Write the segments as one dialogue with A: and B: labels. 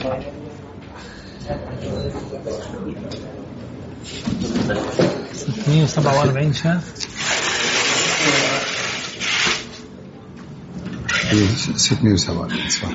A: 647 شاف
B: 647 صح.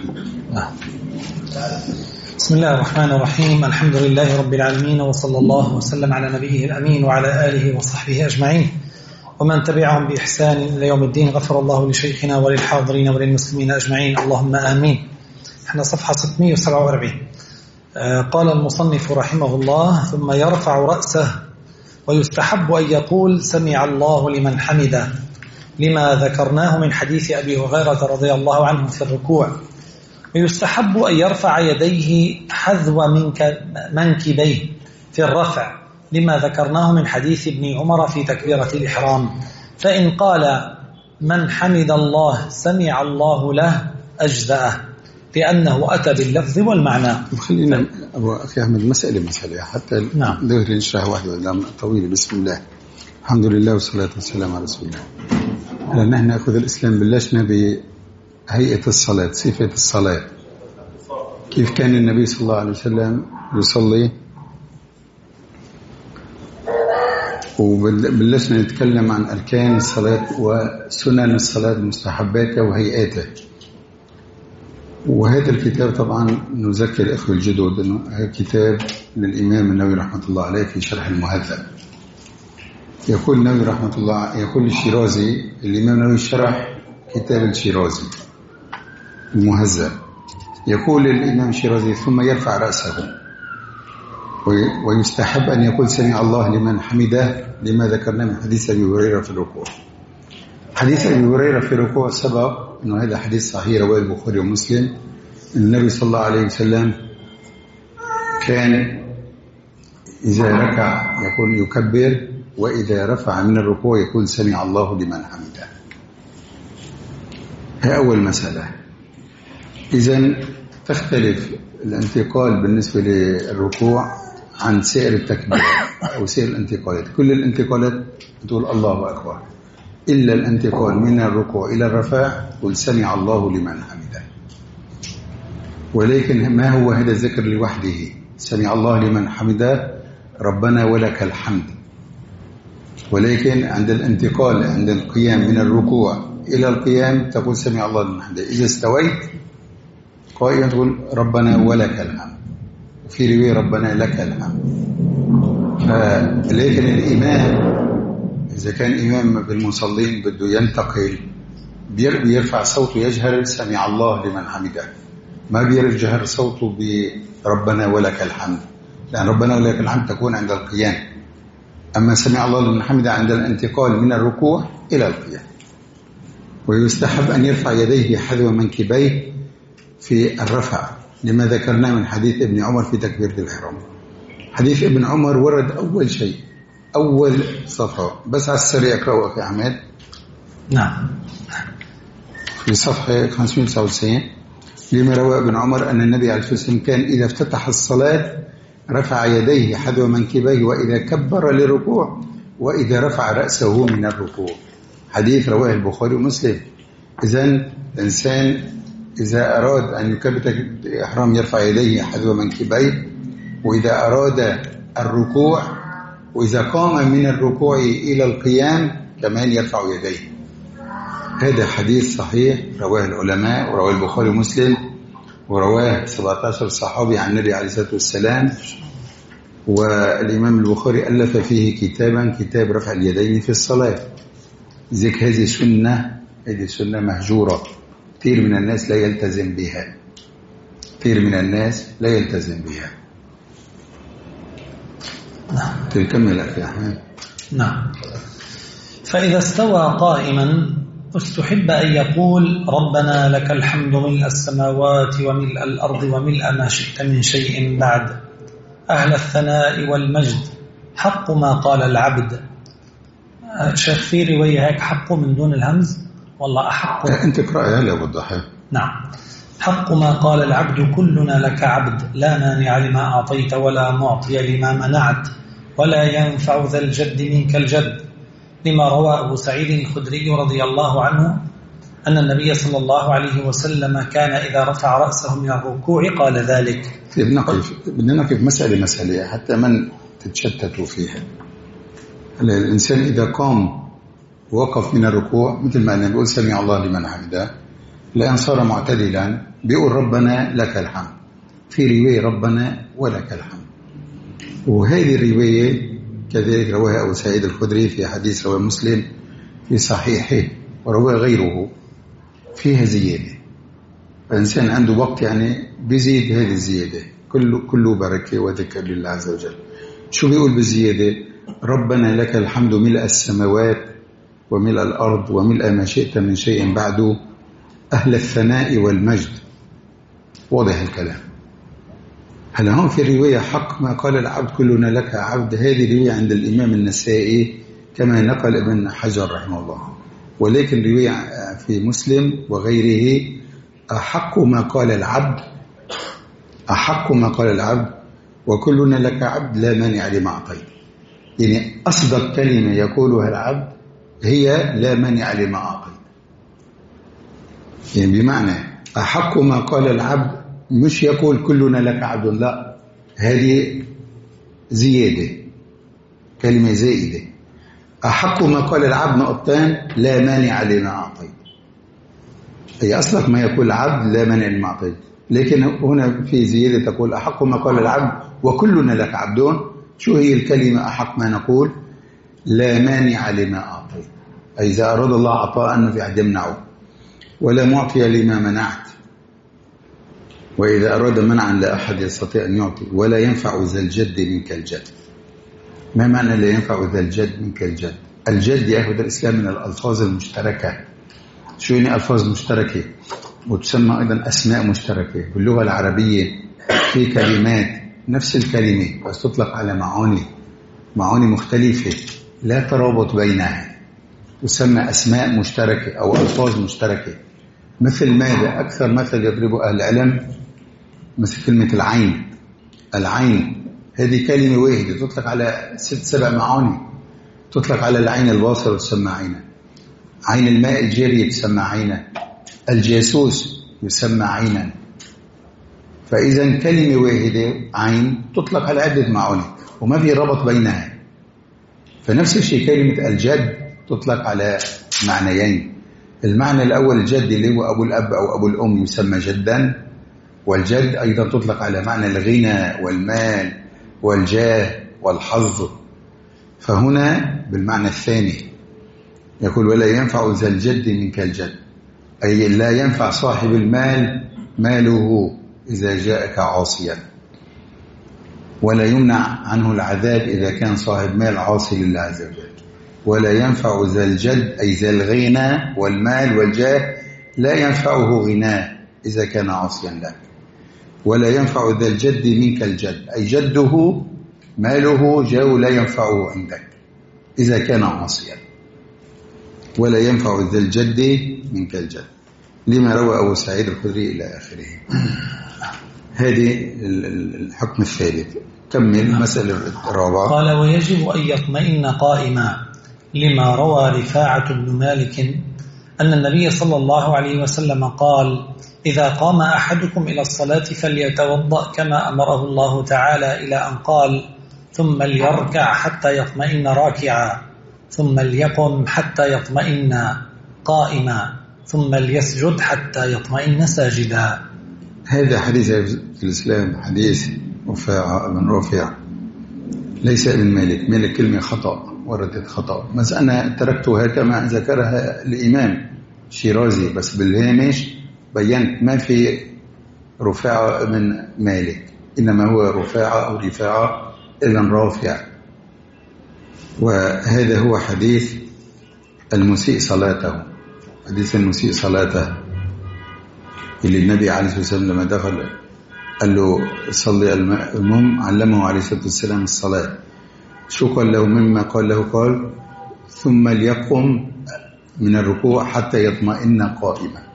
A: بسم الله الرحمن الرحيم. الحمد لله رب العالمين، وصلى الله وسلم على نبيه الأمين وعلى آله وصحبه أجمعين ومن تبعهم بإحسان إلى يوم الدين. غفر الله لشيخنا وللحاضرين وللمسلمين أجمعين، اللهم آمين. احنا صفحة 647. قال المصنف رحمه الله: ثم يرفع رأسه ويستحب أن يقول سمع الله لمن حمده، لما ذكرناه من حديث أبي هريرة رضي الله عنه في الركوع. ويستحب أن يرفع يديه حذو منكبيه في الرفع، لما ذكرناه من حديث ابن عمر في تكبيرة الإحرام. فإن قال من حمد الله سمع الله له أجزأه، لأنه أتى باللفظ والمعنى.
B: خلينا أبو أخي أحمد مسألة حتى ظهر نشرح واحدة طويلة. بسم الله الحمد لله والصلاة والسلام على رسول الله. نحن نأخذ الإسلام بلشنا بهيئة الصلاة، صفة الصلاة، كيف كان النبي صلى الله عليه وسلم يصلي، وبلشنا نتكلم عن أركان الصلاة وسنن الصلاة مستحباتها وهيئاتها. وهذا الكتاب طبعا نذكر الأخوة الجدد أنه كتاب للإمام النووي رحمة الله عليه في شرح المهذب. يقول النووي رحمة الله، يقول الشيرازي، الإمام النووي شرح كتاب الشيرازي المهذب، يقول الإمام الشيرازي: ثم يرفع رأسه ويستحب أن يقول سمع الله لمن حمده، لما ذكرنا من حديث أبي هريرة في الركوع. حديث أبي هريرة في الركوع سبق أنه هذا حديث صحيح رواه البخاري ومسلم. النبي صلى الله عليه وسلم كان إذا ركع يقول يكبر، وإذا رفع من الركوع يقول سمع الله لمن حمده. هي أول مسألة. إذن تختلف الانتقال بالنسبة للركوع عن سائر التكبير أو سائر الانتقالات. كل الانتقالات تقول الله أكبر، إلا الانتقال من الركوع إلى الرفع قل سمع الله لمن حمده. ولكن ما هو هذا الذكر لوحده؟ سمع الله لمن حمده ربنا ولك الحمد. ولكن عند الانتقال، عند القيام من الركوع إلى القيام تقول سمع الله لمن حمده. إذا استويت قائما تقول ربنا ولك الحمد، وفي رواية ربنا لك الحمد. لكن الإمام إذا كان إمام بالمصلين بده ينتقل بيرفع صوته، يجهر سمع الله لمن حمده، ما بيرجهر صوته بربنا ولك الحمد، لأن ربنا ولك الحمد تكون عند القيام، أما سمع الله لمن حمده عند الانتقال من الركوع إلى القيام. ويستحب أن يرفع يديه حذو منكبيه في الرفع، لما ذكرناه من حديث ابن عمر في تكبيرة الإحرام. حديث ابن عمر ورد أول شيء، أول صفحة، بس على السريع اقرأوا أخي أحمد.
A: نعم.
B: في صفحة 599 لما روى ابن عمر أن النبي عليه الصلاة والسلام كان إذا افتتح الصلاة رفع يديه حذو منكبيه، وإذا كبر للركوع، وإذا رفع رأسه من الركوع. حديث رواه البخاري ومسلم. إذن الإنسان إذا أراد أن يكبر الإحرام يرفع يديه حذو منكبيه، وإذا أراد الركوع، وإذا قام من الركوع إلى القيام كمان يرفع يديه. هذا حديث صحيح رواه العلماء، ورواه البخاري ومسلم، ورواه 17 صحابي عن النبي عليه الصلاة والسلام. والإمام البخاري ألف فيه كتابا، كتاب رفع اليدين في الصلاة. ذلك هذه سنة مهجورة، كثير من الناس لا يلتزم بها، كثير من الناس لا يلتزم بها.
A: نعم.
B: تكمل أخي أحمد.
A: نعم. فإذا استوى قائما استحب أن يقول ربنا لك الحمد ملء السماوات وملء الأرض وملء ما شئت من شيء بعد، أهل الثناء والمجد، حق ما قال العبد. شيخ في رواية هيك حق من دون الهمز، والله أحق.
B: أنت اقرأها لا وضحها.
A: نعم. حق ما قال العبد كلنا لك عبد، لا مانع لما أعطيت ولا معطي لما منعت، ولا ينفع ذا الجد منك الجد، لما روى أبو سعيد الخدري رضي الله عنه أن النبي صلى الله عليه وسلم كان إذا رفع رأسه من الركوع قال ذلك.
B: بدنا نقف مسألة حتى من تتشتتوا فيها. الإنسان إذا قام وقف من الركوع مثل ما أنا بيقول سمع الله لمن حمده، لأن صار معتدلا بيقول ربنا لك الحمد، في رواية ربنا ولك الحمد. وهذه الرواية كذلك رواها أبو سعيد الخدري في حديث رواه مسلم في صحيحه، ورواه غيره فيها زيادة. الإنسان عنده وقت يعني بيزيد هذه الزيادة، كله بركة وذكر لله عز وجل. شو بيقول بالزيادة؟ ربنا لك الحمد ملء السماوات وملء الأرض وملء ما شئت من شيء بعده أهل الثناء والمجد. واضح الكلام. هل هون في رواية حق ما قال العبد كلنا لك عبد؟ هذه رواية عند الإمام النسائي كما نقل ابن حجر رحمه الله، ولكن رواية في مسلم وغيره أحق ما قال العبد وكلنا لك عبد لا مانع لما أعطيت. يعني أصدق كلمة يقولها العبد هي لا مانع لما أعطيت. يعني بمعنى أحق ما قال العبد، مش يقول كلنا لك عبد، لا، هذه زيادة، كلمة زائدة. أحق ما قال العبد نقطتان لا مانع لما أعطيت، هي أصلك ما يقول العبد لا مانع لما أعطيت، لكن هنا في زيادة تقول أحق ما قال العبد وكلنا لك عبدون. شو هي الكلمة أحق ما نقول؟ لا مانع لما أعطيت، أي إذا أراد الله عطاء ما في أحد يمنعه، ولا معطي لما منعت، وإذا أراد منعا لا أحد يستطيع أن يعطي، ولا ينفع ذا الجد منك الجد. ما معنى لا ينفع ذا الجد منك الجد؟ الجد يأخذ الإسلام من الألفاظ المشتركة. شو يعني ألفاظ مشتركة؟ وتسمى أيضا أسماء مشتركة. باللغة العربية في كلمات نفس الكلمة بس تطلق على معاني مختلفة لا ترابط بينها، تسمى أسماء مشتركة أو ألفاظ مشتركة. مثل ماذا؟ أكثر مثل يضربه أهل العلم مثل كلمة العين هذه كلمة واحدة تطلق على 6-7 معاني. تطلق على العين الباصرة تسمى عينا، عين الماء الجارية تسمى عينا، الجاسوس يسمى عينا. فإذا كلمة واحدة عين تطلق على عدة معاني وما في ربط بينها. فنفس الشيء كلمة الجد تطلق على معنيين. المعنى الأول الجد اللي هو أبو الأب أو أبو الأم يسمى جدا، والجد أيضا تطلق على معنى الغنى والمال والجاه والحظ. فهنا بالمعنى الثاني يقول ولا ينفع ذا الجد منك الجد، أي لا ينفع صاحب المال ماله إذا جاءك عاصيا، ولا يمنع عنه العذاب إذا كان صاحب مال عاصي لله عز وجل. ولا ينفع ذا الجد أي ذا الغنى والمال والجاه لا ينفعه غناه إذا كان عاصيا لك. ولا ينفع ذا الجد منك الجد أي جده ماله جاء لا ينفعه عندك إذا كان عاصيا. ولا ينفع ذا الجد منك الجد لما روى أبو سعيد الخدري إلى آخره. هذه الحكم الثالث. كمل مسألة الرابعة.
A: قال ويجب أن يطمئن قائما لما روى رفاعة بن مالك أن النبي صلى الله عليه وسلم قال إذا قام أحدكم إلى الصلاة فليتوضأ كما أمره الله تعالى، إلى أن قال ثم ليركع حتى يطمئن راكعا، ثم ليقم حتى يطمئن قائما، ثم ليسجد حتى يطمئن ساجدا.
B: هذا حديث في الإسلام حديث رفاعة بن رافع ليس ابن مالك كلمة خطأ، وردت خطأ، بس أنا تركتها كما ذكرها الإمام الشيرازي، بس بالهامش بينت ما في رفاعة بن مالك، إنما هو رفاعة أو رفاعة إذن رافع. وهذا هو حديث المسيء صلاته، حديث المسيء صلاته اللي النبي عليه الصلاة والسلام لما دخل قال له صلي المهم، علمه عليه الصلاة والسلام الصلاة. شو قال له؟ مما قال له قال ثم ليقم من الركوع حتى يطمئن قائما.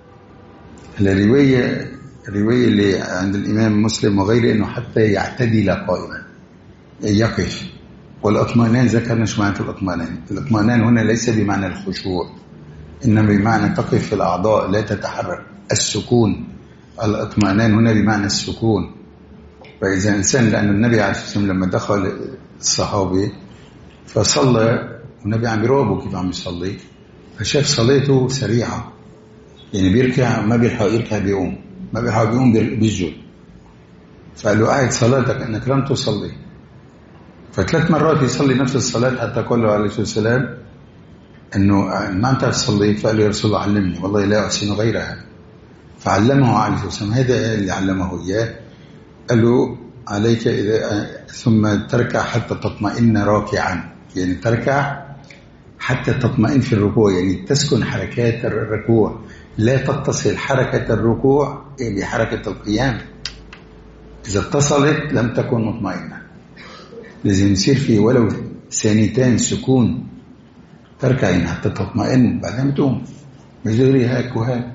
B: الرواية اللي عند الإمام مسلم وغيره أنه حتى يعتدل قائما يقف. والاطمئنان ذكرنا شو معنى الاطمئنان. الاطمئنان هنا ليس بمعنى الخشوع، إنما بمعنى تقف في الأعضاء لا تتحرك. السكون، الاطمئنان هنا بمعنى السكون. فإذا إنسان، لأن النبي عليه الصلاة والسلام لما دخل الصحابي فصلى والنبي عم يراقبه كيف عم يصلي، فشاف صلاته سريعة، يعني بيركع ما بيلحق يركع بيقوم، ما بيلحق بيقوم بيسجد. فقال له قاعد صلاتك انك لم تصلي. ف3 مرات يصلي نفس الصلاة حتى قال له عليه الصلاة والسلام انه ما انت تصلي. فقال له يا رسول الله علمني، والله لا احسن غيرها. فعلمه عليه الصلاة والسلام، هذا اللي علمه اياه. قال له عليك إذا ثم تركع حتى تطمئن راكعا، يعني تركع حتى تطمئن في الركوع، يعني تسكن حركات الركوع، لا تتصل حركة الركوع بحركة القيام. إذا اتصلت لم تكن مطمئنة، لازم يصير في ولو ثانيتين سكون، تركعين حتى تطمئن بعدين تقوم، مش دغري هاك وهاك.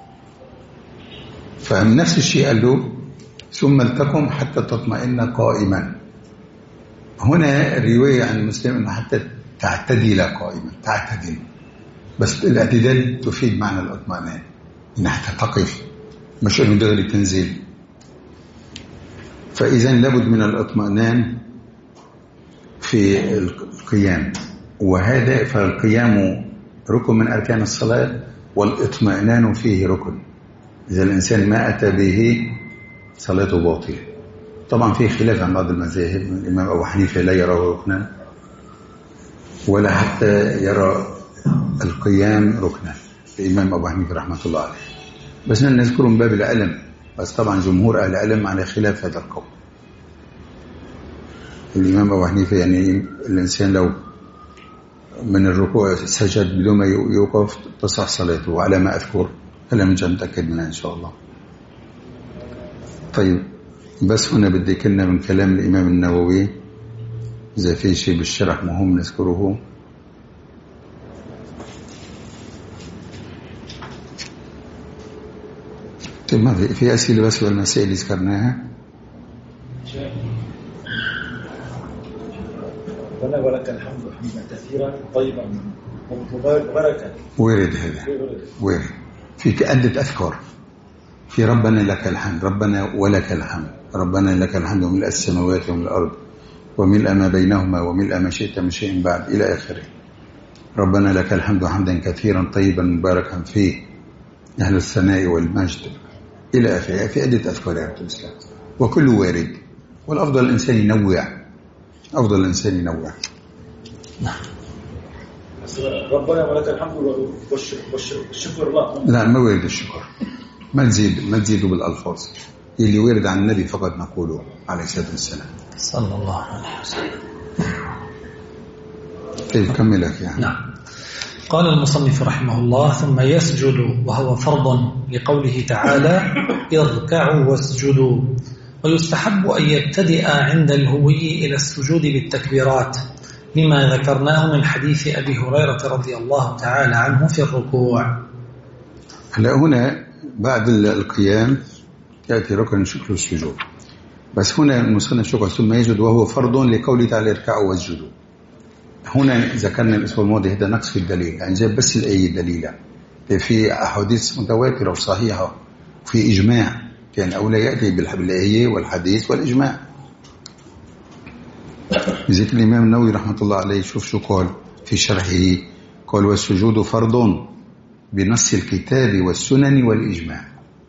B: فمن نفس الشيء قال له ثم لتقم حتى تطمئن قائما. هنا الرواية عن المسلم أنه حتى تعتدل قائما، تعتدل، بس الاعتدال تفيد معنى الاطمئنان، إن حتى تقف، مش أنه دغري تنزل. فإذا لابد من الاطمئنان في القيام، وهذا فالقيام ركن من أركان الصلاة، والاطمئنان فيه ركن. إذا الإنسان ما أتى به صلاته باطلة. طبعا في خلاف عن بعض المذاهب، الإمام أبو حنيفة لا يراه ركنا ولا حتى يرى القيام ركنا، الإمام أبو حنيفة رحمة الله عليه، بس نذكره من باب العلم. بس طبعا جمهور أهل العلم على خلاف هذا القول. الإمام أبو حنيفة يعني الإنسان لو من الركوع سجد بدون ما يوقف تصح صلاته، وعلى ما أذكر هلا من متأكد منها إن شاء الله. طيب، بس هنا بدي كنا من كلام الإمام النووي، إذا في شيء بالشرح مهم نذكره. طيب، ما في أسئلة بس والمسائل اللي ذكرناها.
C: ربنا ولك الحمد حمدا كثيرا طيبا مباركا.
B: وارد هذا، وارد في عدة أذكار. في ربنا لك الحمد، ربنا ولك الحمد، ربنا لك الحمد وملء السماوات وملء الأرض وملء ما بينهما وملء ما شئت من شيء بعد إلى آخره. ربنا لك الحمد حمدا كثيرا طيبا مباركا فيه أهل الثناء والمجد إلى آخره. في عدة أذكار يا الإسلام، وكله وارد. والأفضل الإنسان ينوع، أفضل الإنسان ينوع.
C: ربنا ولك الحمد والشكر الله.
B: لا، ما وارد الشكر، ما تزيدوا بالألفاظ. اللي وارد عن النبي فقط نقوله عليه الصلاة والسلام
A: صلى الله عليه وسلم.
B: طيب كملك يعني.
A: نعم. قال المصنف رحمه الله: ثم يسجد وهو فرض لقوله تعالى: اركعوا واسجدوا. ويستحب أن يبتدئ عند الهوي إلى السجود بالتكبيرات، لما ذكرناه من حديث أبي هريرة رضي الله تعالى عنه في الركوع.
B: هلا هنا بعد القيام يأتي ركن شكر السجود، بس هنا المصنف شكر ثم يسجد وهو فرض لقوله تعالى اركعوا واسجدوا. هنا ذكرنا الأسبوع الماضي هذا نقص في الدليل، يعني جاب بس الآية الدليلة. في أحاديث متواترة وصحيحة وفي إجماع، كان أولى يأتي بالآية والحديث والإجماع. لذلك الإمام النووي رحمة الله عليه شوف شو قال في شرحه، قال: والسجود فرض بنص الكتاب والسنن والإجماع.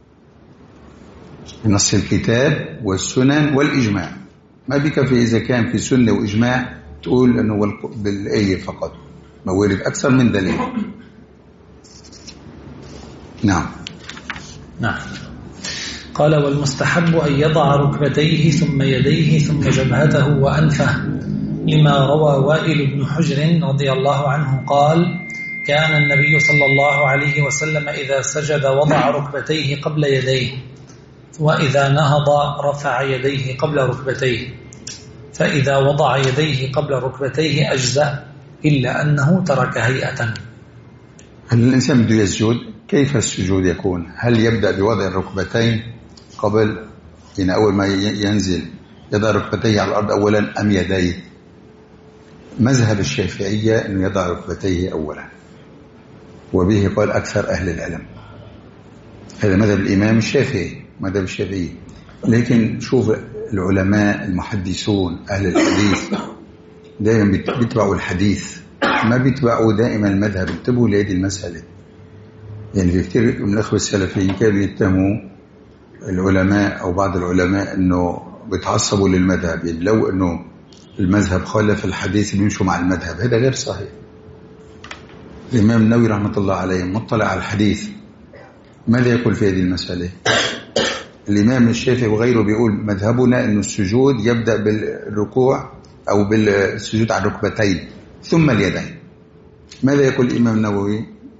B: بنص الكتاب والسنن والإجماع، ما بكفي إذا كان في سنة وإجماع تقول أنه بالآية فقط، ما ورد أكثر من دليل. نعم.
A: قال: والمستحب أن يضع ركبتيه ثم يديه ثم جبهته وأنفه، لما روى وائل بن حجر رضي الله عنه قال: كان النبي صلى الله عليه وسلم إذا سجد وضع ركبتيه قبل يديه، وإذا نهض رفع يديه قبل ركبتيه، فإذا وضع يديه قبل ركبتيه أجزأ، إلا أنه ترك هيئة.
B: هل الإنسان بده يسجد؟ كيف السجود يكون؟ هل يبدأ بوضع الركبتين قبل، يعني أول ما ينزل يضع ركبتيه على الأرض أولا أم يديه؟ مذهب الشافعية أنه يضع ركبتيه أولا، وبه قال أكثر أهل العلم. هذا مذهب الإمام الشافعي، مذهب الشافعي. لكن شوف العلماء المحدثون أهل الحديث دائما بيتبعوا الحديث، ما بيتبعوا دائما المذهب. انتبهوا لهذه المسألة. يعني في كثير من الأخوة السلفيين كانوا يتهموا العلماء أو بعض العلماء أنه بيتعصبوا للمذهب، يعني لو أنه المذهب خالف الحديث بيمشوا مع المذهب. هذا غير صحيح. الإمام النووي رحمة الله عليه مطلع على الحديث، ماذا يقول في هذه المسألة؟ الإمام الشافعي وغيره بيقول مذهبنا أن السجود يبدأ بالركوع أو بالسجود على الركبتين ثم اليدين. ماذا يقول الإمام النووي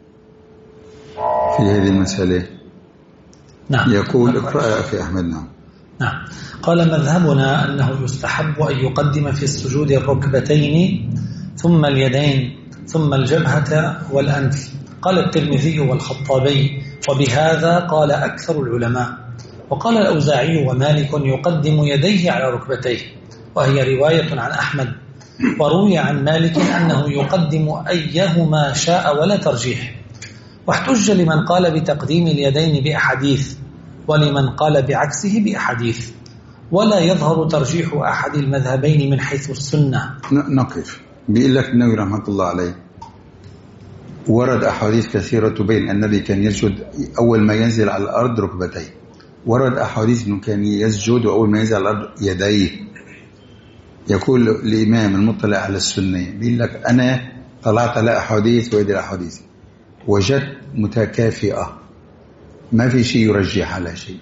B: في هذه المسألة؟
A: نعم.
B: يقول اقرأ في أحمد.
A: نعم. قال مذهبنا أنه يستحب أن يقدم في السجود الركبتين ثم اليدين ثم الجبهة والأنف. قال الترمذي والخطابي وبهذا قال أكثر العلماء. وقال الأوزاعي ومالك يقدم يديه على ركبتيه، وهي رواية عن أحمد. وروي عن مالك أنه يقدم أيهما شاء ولا ترجيح. واحتج لمن قال بتقديم اليدين بأحاديث، ولمن قال بعكسه بأحاديث، ولا يظهر ترجيح أحد المذهبين من حيث السنة.
B: نقف. بيقول لك النووي رحمة الله عليه ورد أحاديث كثيرة تبين أن النبي كان يسجد أول ما ينزل على الأرض ركبتيه. ورد أحاديث أنه كان يسجد وأول ما ينزل على الأرض يديه. يقول الإمام المطلع على السنة بيقول لك أنا طلعت على أحاديث وهذه الأحاديث وجدت متكافئة، ما في شيء يرجح على شيء.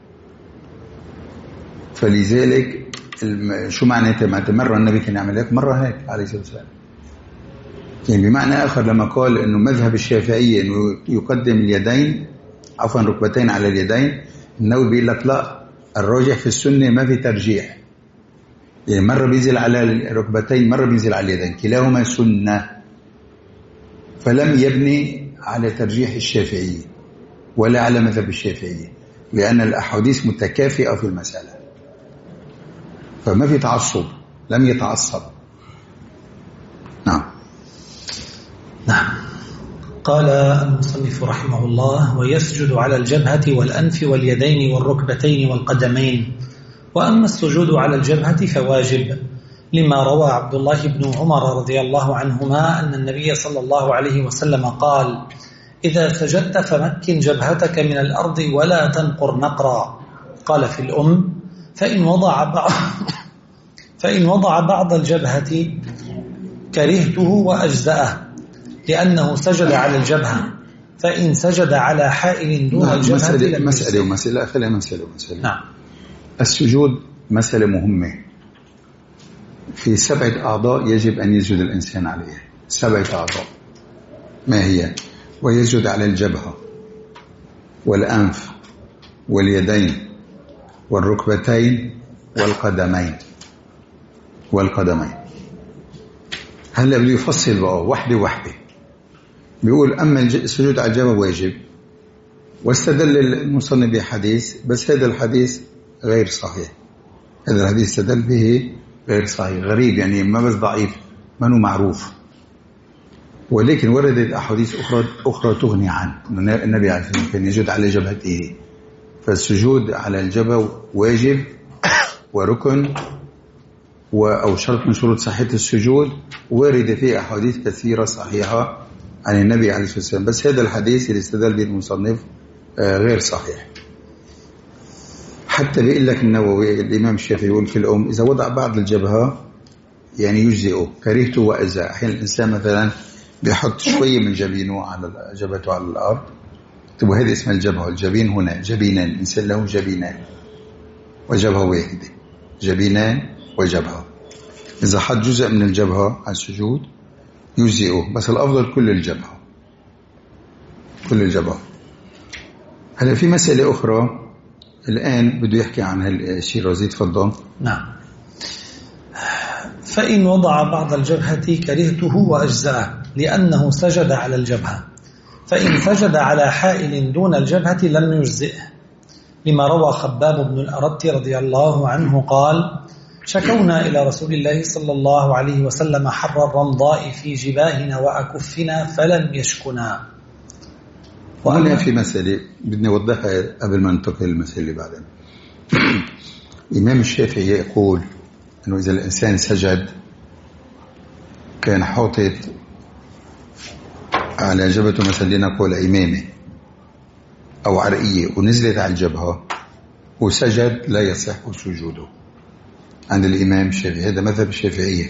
B: فلذلك شو معناته؟ مرة النبي كان يعمل هيك، مرة هيك عليه الصلاة والسلام. يعني بمعنى آخر لما قال أنه مذهب الشافعية أنه يقدم اليدين عفوا ركبتين على اليدين، النووي بيقول لك لا، الراجح في السنة ما في ترجيح. يعني مرة بينزل على الركبتين مرة بينزل على اليدين، كلاهما سنة. فلم يبني على ترجيح الشافعية ولا على مذهب الشافعية، لأن الأحاديث متكافئة في المسألة، فما في تعصب، لم يتعصب. نعم.
A: قال المصنف رحمه الله ويسجد على الجبهة والأنف واليدين والركبتين والقدمين. وأما السجود على الجبهة فواجب، لما روى عبد الله بن عمر رضي الله عنهما أن النبي صلى الله عليه وسلم قال إذا سجدت فمكن جبهتك من الأرض ولا تنقر نقرا. قال في الأم فإن وضع بعض الجبهة كرهته وأجزأه لأنه سجد على الجبهة، فإن سجد على حائل دون الجبهة
B: مسألة.
A: نعم.
B: السجود مسألة مهمة. في 7 أعضاء يجب أن يسجد الإنسان عليها، 7 أعضاء. ما هي؟ ويسجد على الجبهة والأنف واليدين والركبتين والقدمين. هلا بده يفصل بقى واحدة واحدة. بيقول أما السجود على الجبهة واجب، واستدل المصنف بحديث، بس هذا الحديث غير صحيح. هذا الحديث استدل به غير صحيح، غريب، يعني ما بس ضعيف، ما هو معروف. ولكن وردت أحاديث أخرى تغني عنه. النبي عليه الصلاة والسلام كان يسجد على جبهته، فالسجود على الجبهة واجب وركن أو شرط من شروط صحة السجود. ورد فيه أحاديث كثيرة صحيحة عن النبي عليه الصلاة والسلام، بس هذا الحديث اللي استدل به المصنف غير صحيح. حتى بيقول لك النووي الإمام الشافعي يقول في الأم إذا وضع بعض الجبهة يعني يجزئه، كرهته وأجزاء. أحيانا الإنسان مثلا بيحط شوية من جبينه على جبهته على الأرض، تبقى هذه اسمها الجبهة. الجبين هنا جبينان، الإنسان له جبينان وجبهة واحدة، جبينان وجبهة. إذا حط جزء من الجبهة على السجود يجزئه، بس الأفضل كل الجبهة. هلا في مسألة أخرى الآن بده يحكي عن هالشيء. رزيد تفضل.
A: نعم. فإن وضع بعض الجبهة كرهته وأجزأه لأنه سجد على الجبهة، فإن سجد على حائل دون الجبهة لم يجزئه، لما روى خباب بن الأرت رضي الله عنه قال شكونا إلى رسول الله صلى الله عليه وسلم حر الرمضاء في جباهنا وأكفنا فلم يشكنا.
B: وأنا في مسألة بدي أوضحها قبل ما ننتقل للمسألة اللي بعدها. الإمام الشافعي يقول أنه إذا الإنسان سجد كان حاطط على جبهته مثلا لنقول عمامة أو عرقية ونزلت على الجبهة وسجد لا يصح سجوده عند الإمام الشافعي. هذا مذهب الشافعية،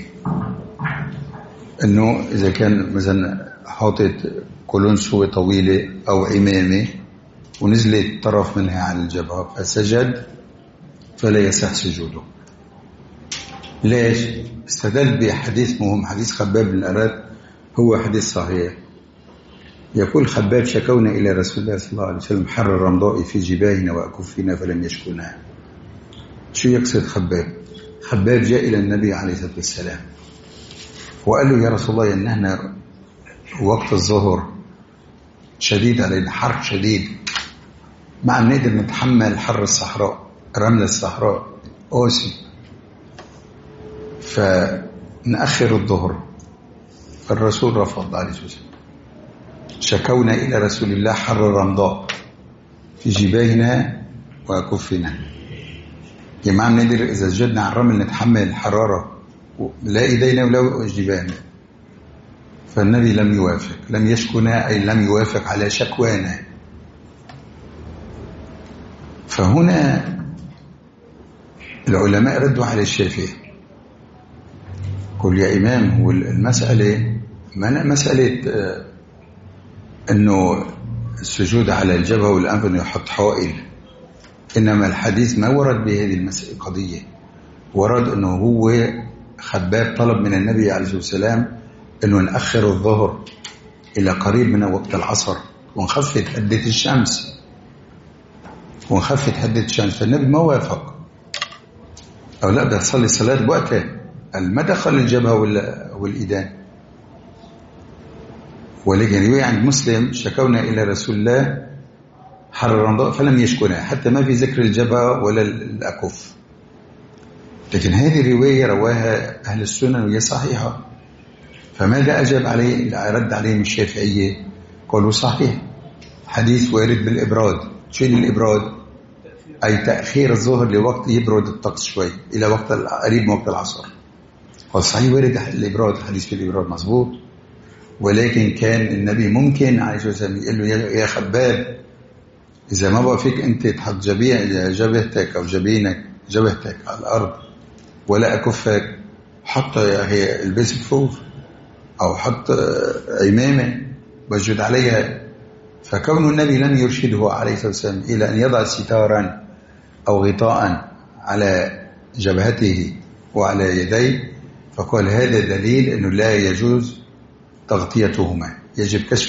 B: أنه إذا كان مثلا حاطط كولونسوة طويلة أو عمامة ونزلت طرف منها على الجبهة فسجد فلا يصح سجوده. ليش؟ استدل بحديث مهم، حديث خباب بن الأرات، هو حديث صحيح. يقول خباب: شكونا إلى رسول الله صلى الله عليه وسلم حر الرمضاء في جباهنا وأكفنا فلم يشكونا. شو يقصد خباب؟ خباب جاء إلى النبي عليه الصلاة والسلام وقال له: يا رسول الله، إن احنا وقت الظهر شديد علينا، حر شديد، ما عم نقدر نتحمل حر الصحراء، رمل الصحراء قاسي، فنأخر الظهر. فالرسول رفض عليه الصلاة والسلام. شكونا إلى رسول الله حر الرمضاء في جباهنا وأكفنا، يعني ما عم نقدر إذا سجدنا على الرمل نتحمل الحرارة لا إيدينا ولا جباهنا. فالنبي لم يوافق، لم يشكنا أي لم يوافق على شكوانا. فهنا العلماء ردوا على الشافعي، قل يا إمام، هو المسألة ما مسألة أنه السجود على الجبهة والأنف أنه يحط حائل، إنما الحديث ما ورد بهذه المسألة قضية، ورد أنه هو خباب طلب من النبي عليه الصلاة والسلام أنه نأخر الظهر إلى قريب من وقت العصر ونخفت حدة الشمس، فالنبي ما وافق، أو لا بدها تصلي الصلاة بوقتها، ما دخل الجبهة والإيدان. ولكن رواية عند مسلم: شكونا إلى رسول الله حر الرمضاء فلم يشكنا، حتى ما في ذكر الجبهة ولا الأكف. لكن هذه الرواية رواها أهل السنن وهي صحيحة. فماذا أجاب عليه؟ رد عليهم الشافعية، قالوا صحيح، حديث وارد بالإبراد. شو الإبراد؟ أي تأخير الظهر لوقت يبرد الطقس شوي إلى وقت قريب من وقت العصر. قال صحيح وارد الإبراد، حديث في الإبراد مظبوط، ولكن كان النبي ممكن عليه الصلاة والسلام يقول له: يا خباب، إذا ما بقى فيك أنت تحط جبهتك أو جبهتك على الأرض ولا أكفك، حط هي البس كفوف أو حط عمامة وجد عليها. فكون النبي لم يرشده عليه الصلاة والسلام إلى أن يضع ستارا أو غطاء على جبهته وعلى يديه، فقال هذا دليل أنه لا يجوز تغطيتهما، يجب كشف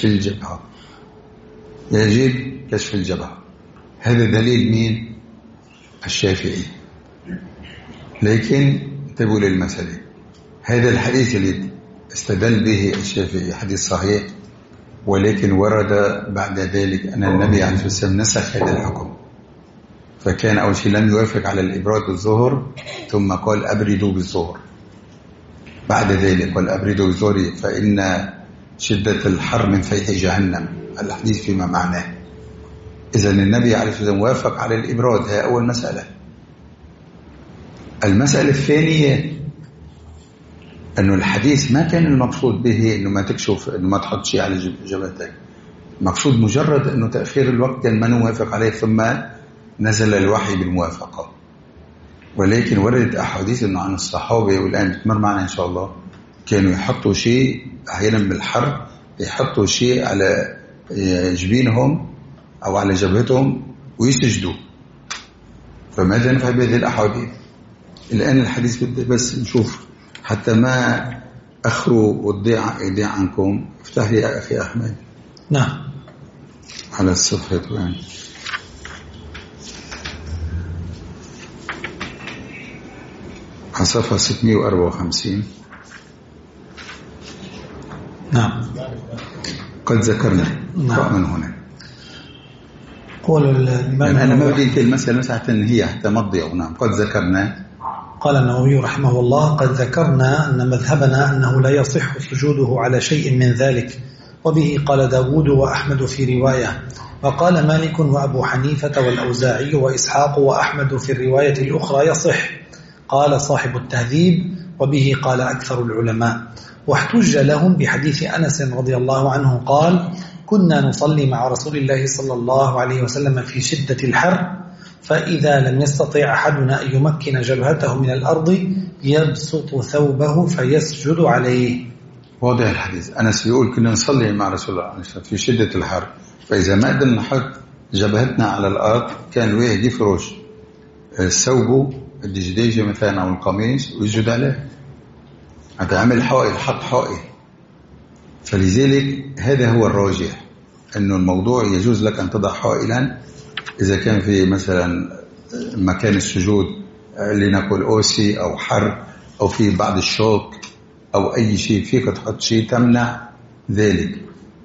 B: الجبهة. هذا دليل مين؟ الشافعي. لكن انتبهوا للمسألة، هذا الحديث اللي استدل به الشافعي حديث صحيح، ولكن ورد بعد ذلك أن النبي عليه الصلاة والسلام نسخ هذا الحكم. فكان أول شيء لم يوافق على الإبراد بالظهر، ثم قال أبردوا بالظهر. بعد ذلك قال أبردوا بالظهر فإن شدة الحر من فيح جهنم، الحديث فيما معناه. إذن النبي عليه الصلاة والسلام وافق على الإبراد، هي أول مسألة. المسألة الثانية أنه الحديث ما كان المقصود به أنه ما تكشف، أنه ما تحط شيء على جبهتك، مقصود مجرد أنه تأخير الوقت كان ما نوافق عليه، ثم نزل الوحي بالموافقة. ولكن وردت أحاديث أنه عن الصحابة، والآن بتمر معنا إن شاء الله، كانوا يحطوا شيء أحيانا بالحر، يحطوا شيء على جبينهم أو على جبهتهم ويسجدوا. فماذا نفعل بهذه الأحاديث؟ الآن الحديث بدي بس نشوف حتى ما أخروا وتضيع أيدي عنكم. افتح لي يا أخي أحمد.
A: نعم.
B: على الصفحة وين؟ على صفحة 654.
A: نعم.
B: قد ذكرنا.
A: نعم.
B: من هنا.
A: قول الإمام
B: يعني أنا ما بدي أنت المسألة حتى هي حتى ما تضيع. نعم. قد ذكرنا.
A: قال النووي رحمه الله: قد ذكرنا أن مذهبنا أنه لا يصح سجوده على شيء من ذلك، وبه قال داود وأحمد في رواية. وقال مالك وأبو حنيفة والأوزاعي وإسحاق وأحمد في الرواية الأخرى يصح. قال صاحب التهذيب وبه قال أكثر العلماء. واحتج لهم بحديث أنس رضي الله عنه قال: كنا نصلي مع رسول الله صلى الله عليه وسلم في شدة الحر، فإذا لم يستطع أحدنا أن يمكن جبهته من الأرض يبسط ثوبه فيسجد عليه.
B: واضح الحديث. أنس يقول كنا نصلي مع رسول الله في شدة الحر، فإذا ما قدرنا نحط جبهتنا على الأرض كان الواحد يفرش ثوبه الدجديجة مثلا أو القميص ويسجد عليه. هذا عمل حائل، حط حائل. فلذلك هذا هو الراجح، أنه الموضوع يجوز لك أن تضع حائلا إذا كان في مثلا مكان السجود لنقول أوسي أو حر أو في بعض الشوك أو أي شيء، فيك تحط شيء تمنع ذلك.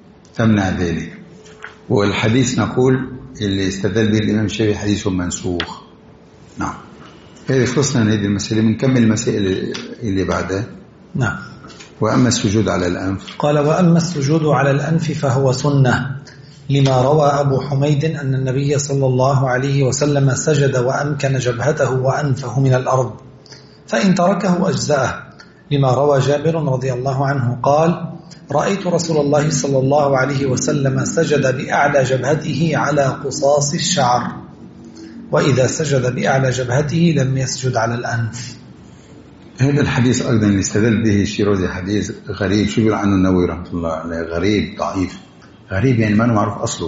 B: والحديث نقول اللي استدل به الإمام الشافعي حديث منسوخ. نعم. هذه خلصنا من هذه المسألة. بنكمل المسائل اللي بعدها.
A: نعم.
B: وأما السجود على الأنف،
A: قال: وأما السجود على الأنف فهو سنة، لما روى أبو حميد أن النبي صلى الله عليه وسلم سجد وأمكن جبهته وأنفه من الأرض، فإن تركه أجزأه، لما روى جابر رضي الله عنه قال: رأيت رسول الله صلى الله عليه وسلم سجد بأعلى جبهته على قصاص الشعر، وإذا سجد بأعلى جبهته لم يسجد على الأنف.
B: هذا الحديث أيضا اللي استدل به الشيرازي حديث غريب. شو بيقول عنه النووي رحمه الله عليه؟ غريب ضعيف. غريب يعني ما معروف أصله.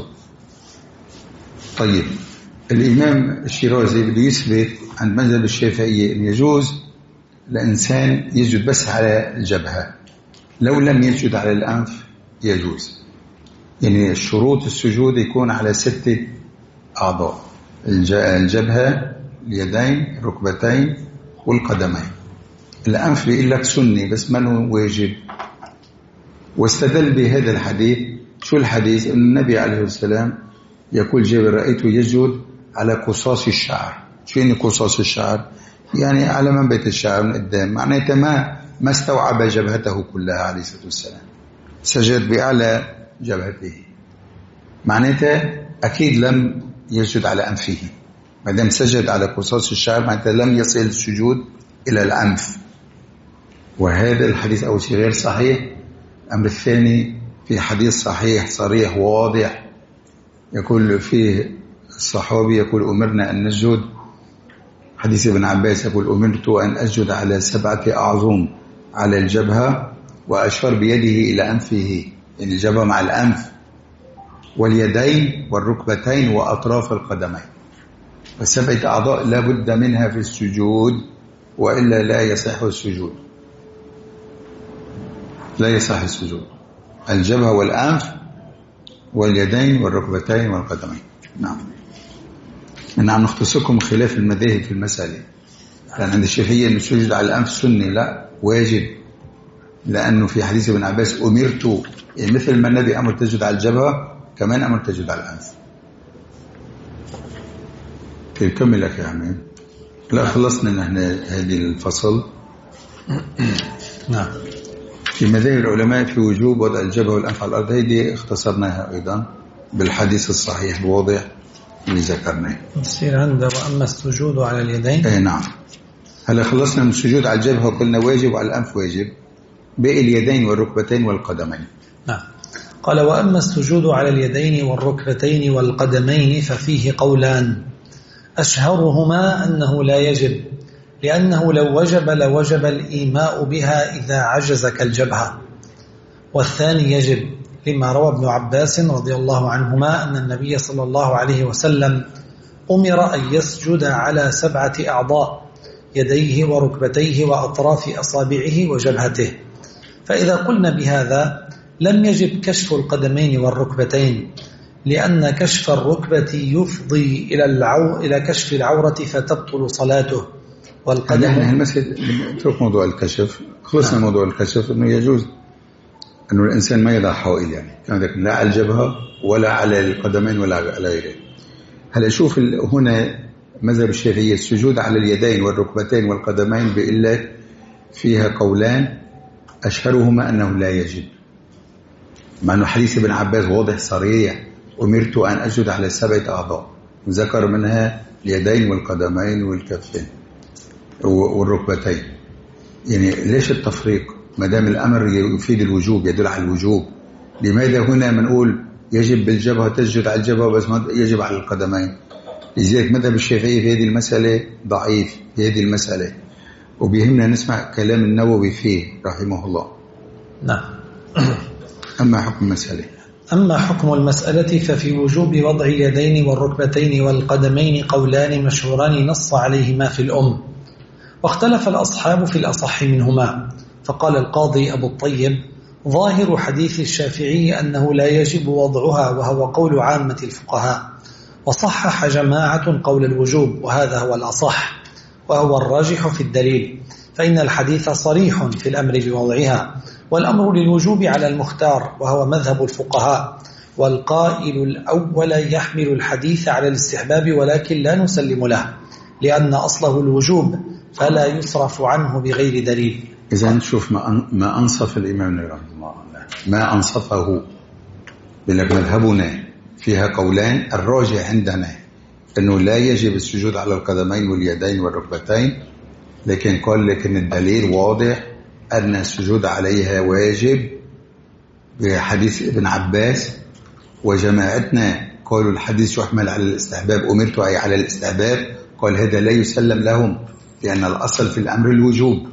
B: طيب، الإمام الشيرازي بده يثبت عند مذهب الشافعية أن يجوز لإنسان يسجد بس على الجبهة، لو لم يسجد على الأنف يجوز. يعني الشروط السجود يكون على 6 أعضاء: الجبهة، اليدين، الركبتين، والقدمين. الأنف بيقول لك سني بس منه واجب. واستدل بهذا الحديث. شو الحديث؟ أن النبي عليه السلام يقول جابر: رأيته يسجد على قصاص الشعر. شو يعني قصاص الشعر؟ يعني على منبت الشعر من قدام، معناته ما استوعب جبهته كلها عليه الصلاة والسلام، سجد بأعلى جبهته. معناته أكيد لم يسجد على أنفه. ما دام سجد على قصاص الشعر معناته لم يصل السجود إلى الأنف. وهذا الحديث أول شيء غير صحيح. الأمر الثاني، في حديث صحيح صريح وواضح يقول فيه الصحابي يقول: أمرنا أن نسجد. حديث ابن عباس يقول: أمرت أن أسجد على 7 أعظم على الجبهة، وأشار بيده إلى أنفه، يعني الجبهة مع الأنف، واليدين والركبتين وأطراف القدمين. و7 أعضاء لا بد منها في السجود، وإلا لا يصح السجود. لا يصح السجود: الجبهة والأنف واليدين والركبتين والقدمين. نعم. نعم. نختصركم خلاف المذاهب في المسألة. لأن عند الشافعية أن السجود على الأنف سني، لا واجب، لأنه في حديث ابن عباس: أمرت، يعني مثل ما النبي أمر تسجد على الجبهة كمان أمر تسجد على الأنف. كمل لك يا عمي. لا خلصنا نحن هذه الفصل.
A: نعم.
B: في مذاهب العلماء في وجوب وضع الجبهة والأنف على الأرض، هذه اختصرناها أيضا بالحديث الصحيح الواضح اللي ذكرناه.
A: نصير عنده وأما السجود على اليدين.
B: أي نعم. هلا خلصنا من السجود على الجبهة وقلنا واجب وعلى الأنف واجب، باقي اليدين والركبتين والقدمين.
A: نعم. قال: وأما السجود على اليدين والركبتين والقدمين ففيه قولان، أشهرهما أنه لا يجب، لأنه لو وجب لوجب الإيماء بها إذا عجز كالجبهة. والثاني يجب، لما روى ابن عباس رضي الله عنهما أن النبي صلى الله عليه وسلم أمر أن يسجد على 7 أعضاء: يديه وركبتيه وأطراف أصابعه وجبهته. فإذا قلنا بهذا لم يجب كشف القدمين والركبتين، لأن كشف الركبة يفضي إلى كشف العورة فتبطل صلاته. والقدم
B: المسجد نترك موضوع الكشف. خلصنا موضوع الكشف أنه يجوز أنه الإنسان ما يضع حائل، يعني لا على الجبهة ولا على القدمين ولا على غيره. هلا شوف هنا مذهب الشافعية السجود على اليدين والركبتين والقدمين بإلا فيها قولان، أشهرهما أنه لا يجب. مع أنه حديث ابن عباس واضح صريح، أمرت أن أسجد على 7 أعضاء، وذكر منها اليدين والقدمين والكفين والركبتين. يعني ليش التفريق ما دام الأمر يفيد الوجوب، يدل على الوجوب؟ لماذا هنا منقول يجب بالجبهة تسجد على الجبهة بس ما يجب على القدمين؟ لذلك مذهب الشافعي في هذه المسألة ضعيف في هذه المسألة، وبيهمنا نسمع كلام النووي فيه رحمه الله.
A: نعم.
B: أما حكم المسألة
A: أما حكم المسألة ففي وجوب وضع اليدين والركبتين والقدمين قولان مشهوران نص عليهما في الأم، واختلف الأصحاب في الأصح منهما. فقال القاضي أبو الطيب: ظاهر حديث الشافعي أنه لا يجب وضعها، وهو قول عامة الفقهاء، وصحح جماعة قول الوجوب، وهذا هو الأصح وهو الراجح في الدليل، فإن الحديث صريح في الأمر بوضعها، والأمر للوجوب على المختار وهو مذهب الفقهاء. والقائل الأول يحمل الحديث على الاستحباب، ولكن لا نسلم له لأن أصله الوجوب فلا يصرف عنه بغير دليل.
B: إذا نشوف ما أنصف الإمام رحمه الله، ما أنصفه بلك مذهبنا فيها قولان، الراجع عندنا أنه لا يجب السجود على القدمين واليدين والركبتين، لكن الدليل واضح أن السجود عليها واجب بحديث ابن عباس، وجماعتنا قالوا الحديث يحمل على الاستحباب، أمرت أي على الاستحباب، قال هذا لا يسلم لهم لأن الأصل في الأمر الوجوب.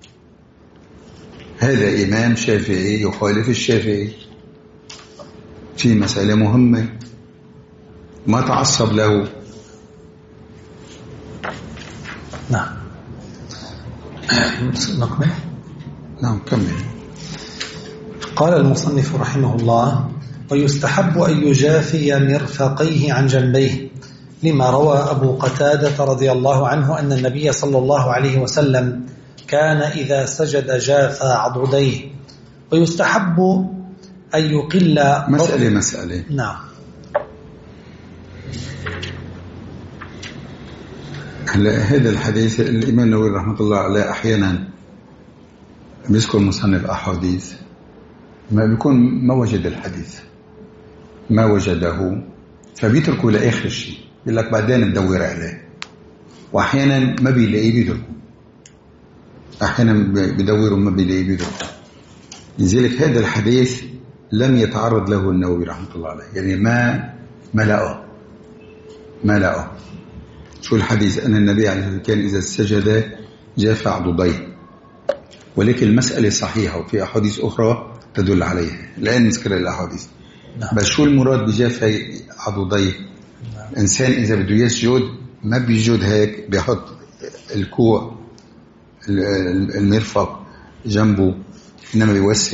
B: هذا إمام شافعي يخالف الشافعي في مسألة مهمة ما تعصب له.
A: نعم. نكمل.
B: نعم كمل.
A: قال المصنف رحمه الله: ويستحب أن يجافي مرفقيه عن جنبيه، لما روى أبو قتادة رضي الله عنه أن النبي صلى الله عليه وسلم كان إذا سجد جافى عضديه. ويستحب أن يقل
B: مسألة.
A: نعم.
B: هذا الحديث الإمام النووي رحمة الله عليه أحيانا بيذكر مصنف أحاديث ما بيكون ما وجد الحديث، ما وجده، فبيتركوا لآخر شيء، يقول لك بعدين بدور عليه، وأحيانا ما بيلاقيه بيتركوا، أحيانا بدوروا ما بيلاقيه بيتركوا. لذلك هذا الحديث لم يتعرض له النووي رحمة الله عليه، يعني ما لقاه. شو الحديث؟ أن النبي عليه الصلاة والسلام كان إذا سجد جاف عضديه، ولكن المسألة صحيحة وفي أحاديث أخرى تدل عليها، لا نذكر الأحاديث. بس شو المراد بجاف عضديه؟ الإنسان إذا بده يسجد ما بيسجد هيك، بيحط الكوع المرفق جنبه، إنما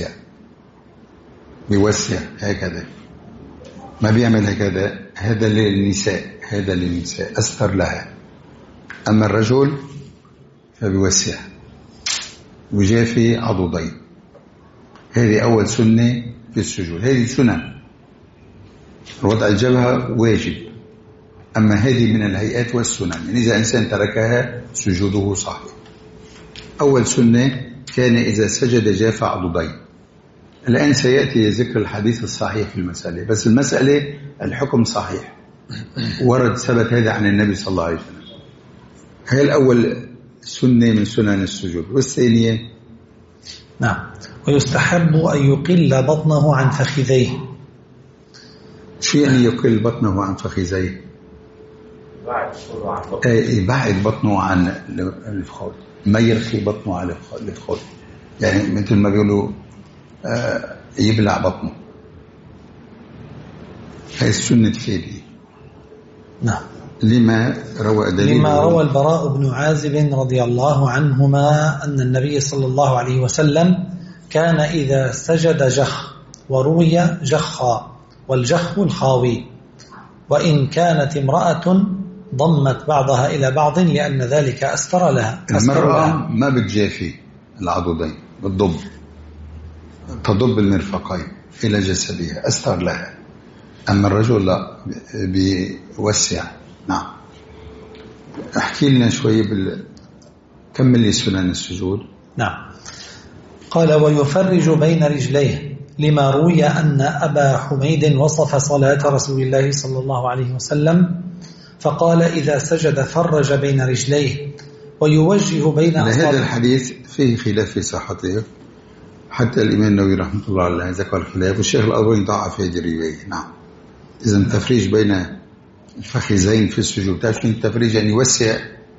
B: بيوسع هكذا، ما بيعمل هكذا. هذا للنساء أستر لها، أما الرجل فبيوسع وجافي عضدين. هذه أول سنة في السجود، هذه سنة. وضع الجبهة واجب، أما هذه من الهيئات والسنن، يعني إذا إنسان تركها سجوده صحيح. أول سنة كان إذا سجد جاف عضدين. الآن سيأتي ذكر الحديث الصحيح في المسألة، بس المسألة الحكم صحيح ورد ثبت هذا عن النبي صلى الله عليه وسلم. هي الأول سنة من سنن السجود. والثانية
A: نعم، ويستحب أن يقل بطنه عن فخذيه.
B: شو يعني يقل بطنه عن فخذيه؟ يبعد بطنه عن الفخذ، ما يرخي بطنه على الفخذ، يعني مثل ما بيقولوا يبلع بطنه. هي السنة فيه.
A: نعم.
B: لما روى
A: البراء بن عازب رضي الله عنهما أن النبي صلى الله عليه وسلم كان إذا سجد جخ، وروي جخا، والجخ الخاوي، وإن كانت امرأة ضمت بعضها إلى بعض لأن ذلك أستر لها.
B: المرأة ما بتجافي العضدين، تضب المرفقين إلى جسدها، أستر لها. أما الرجل لا، بيوسع. نعم. احكي لنا شوي كمل لي سنن السجود.
A: نعم. قال: ويفرج بين رجليه، لما روي أن أبا حميد وصف صلاة رسول الله صلى الله عليه وسلم فقال إذا سجد فرج بين رجليه ويوجه بين أصابعه.
B: هذا الحديث فيه خلاف في صحته، حتى الإمام النووي رحمه الله عليه ذكر الخلاف، والشيخ الألباني ضعف هذه الرواية. نعم، إذا التفريج بين الفخذين في السجود، تعرف التفريج يعني يوسع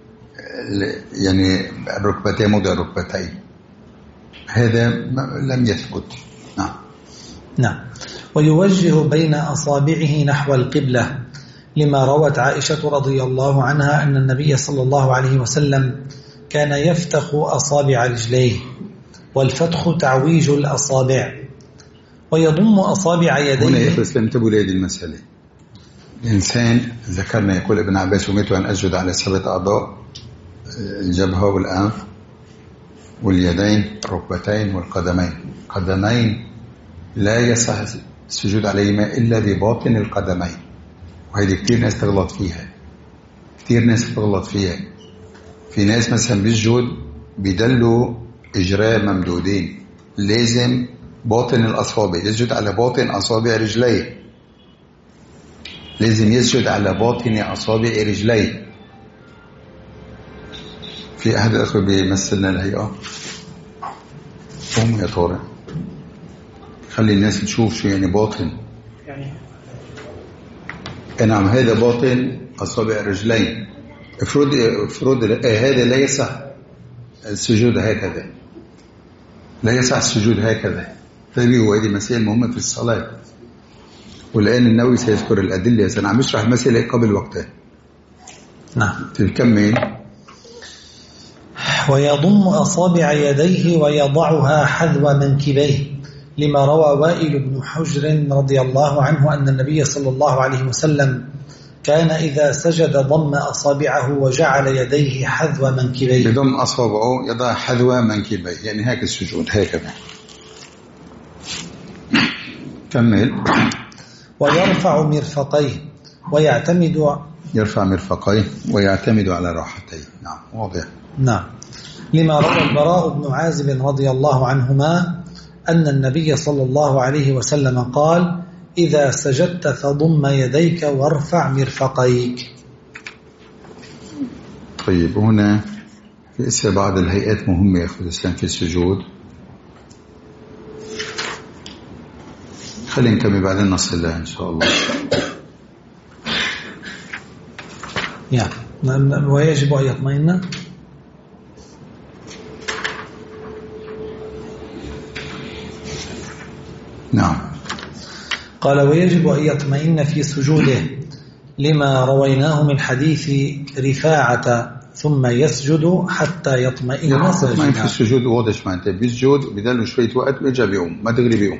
B: يعني الركبتين موضع الركبتين، هذا لم يثبت.
A: نعم. ويوجه بين أصابعه نحو القبلة لما روت عائشة رضي الله عنها أن النبي صلى الله عليه وسلم كان يفتخ أصابع رجليه، والفتخ تعويج الأصابع، ويضم أصابع يديه.
B: هنا يا إسلام انتبهوا لهذه المسألة. الإنسان ذكرنا يقول ابن عباس أمرت أن أسجد على 7 أعضاء: الجبهة والأنف واليدين الركبتين والقدمين. قدمين لا يصح السجود عليهما إلا بباطن القدمين، وهذه كتير ناس تغلط فيها. في ناس مثلا بيسجد بيدلوا إجراء ممدودين، لازم باطن الأصابع، يسجد على باطن أصابع رجليه، لازم يسجد على باطن أصابع رجليه. في أحد الأخوة بيمثلنا الهيئة، قوم يا طارق خلي الناس تشوف شو يعني باطن. نعم، هذا باطن أصابع رجلين. افرض هذا لا يصح السجود هكذا، لا يصح السجود هكذا. فهو هذه مسائل مهمة في الصلاة، والآن النووي سيذكر الأدلة. سنعم يشرح المسألة قبل وقتها.
A: نعم.
B: تكمل.
A: ويضم أصابع يديه ويضعها حذو منكبيه لما روى وائل بن حجر رضي الله عنه أن النبي صلى الله عليه وسلم كان إذا سجد ضم أصابعه وجعل يديه حذو منكبيه.
B: يضم أصابعه يضع حذو منكبيه، يعني هيك السجود هكذا. كمل.
A: ويرفع مرفقيه
B: يرفع مرفقيه ويعتمد على راحتيه. نعم، واضح.
A: نعم. لما روى البراء بن عازب رضي الله عنهما أن النبي صلى الله عليه وسلم قال إذا سجدت فضم يديك وارفع مرفقيك.
B: طيب، هنا لسه بعض الهيئات مهمة يا أخوة الإسلام في السجود. خلينا نكمل بعدين نصل لها إن شاء الله.
A: ويجب أن يطمئن.
B: نعم.
A: قال ويجب أن يطمئن في سجوده لما رويناه من حديث رفاعة ثم يسجد حتى يطمئن ساجدا.
B: في السجود واضح ما أنت بيسجد بدل شوية وقت بيرجع بيقوم، ما تغري بيقوم.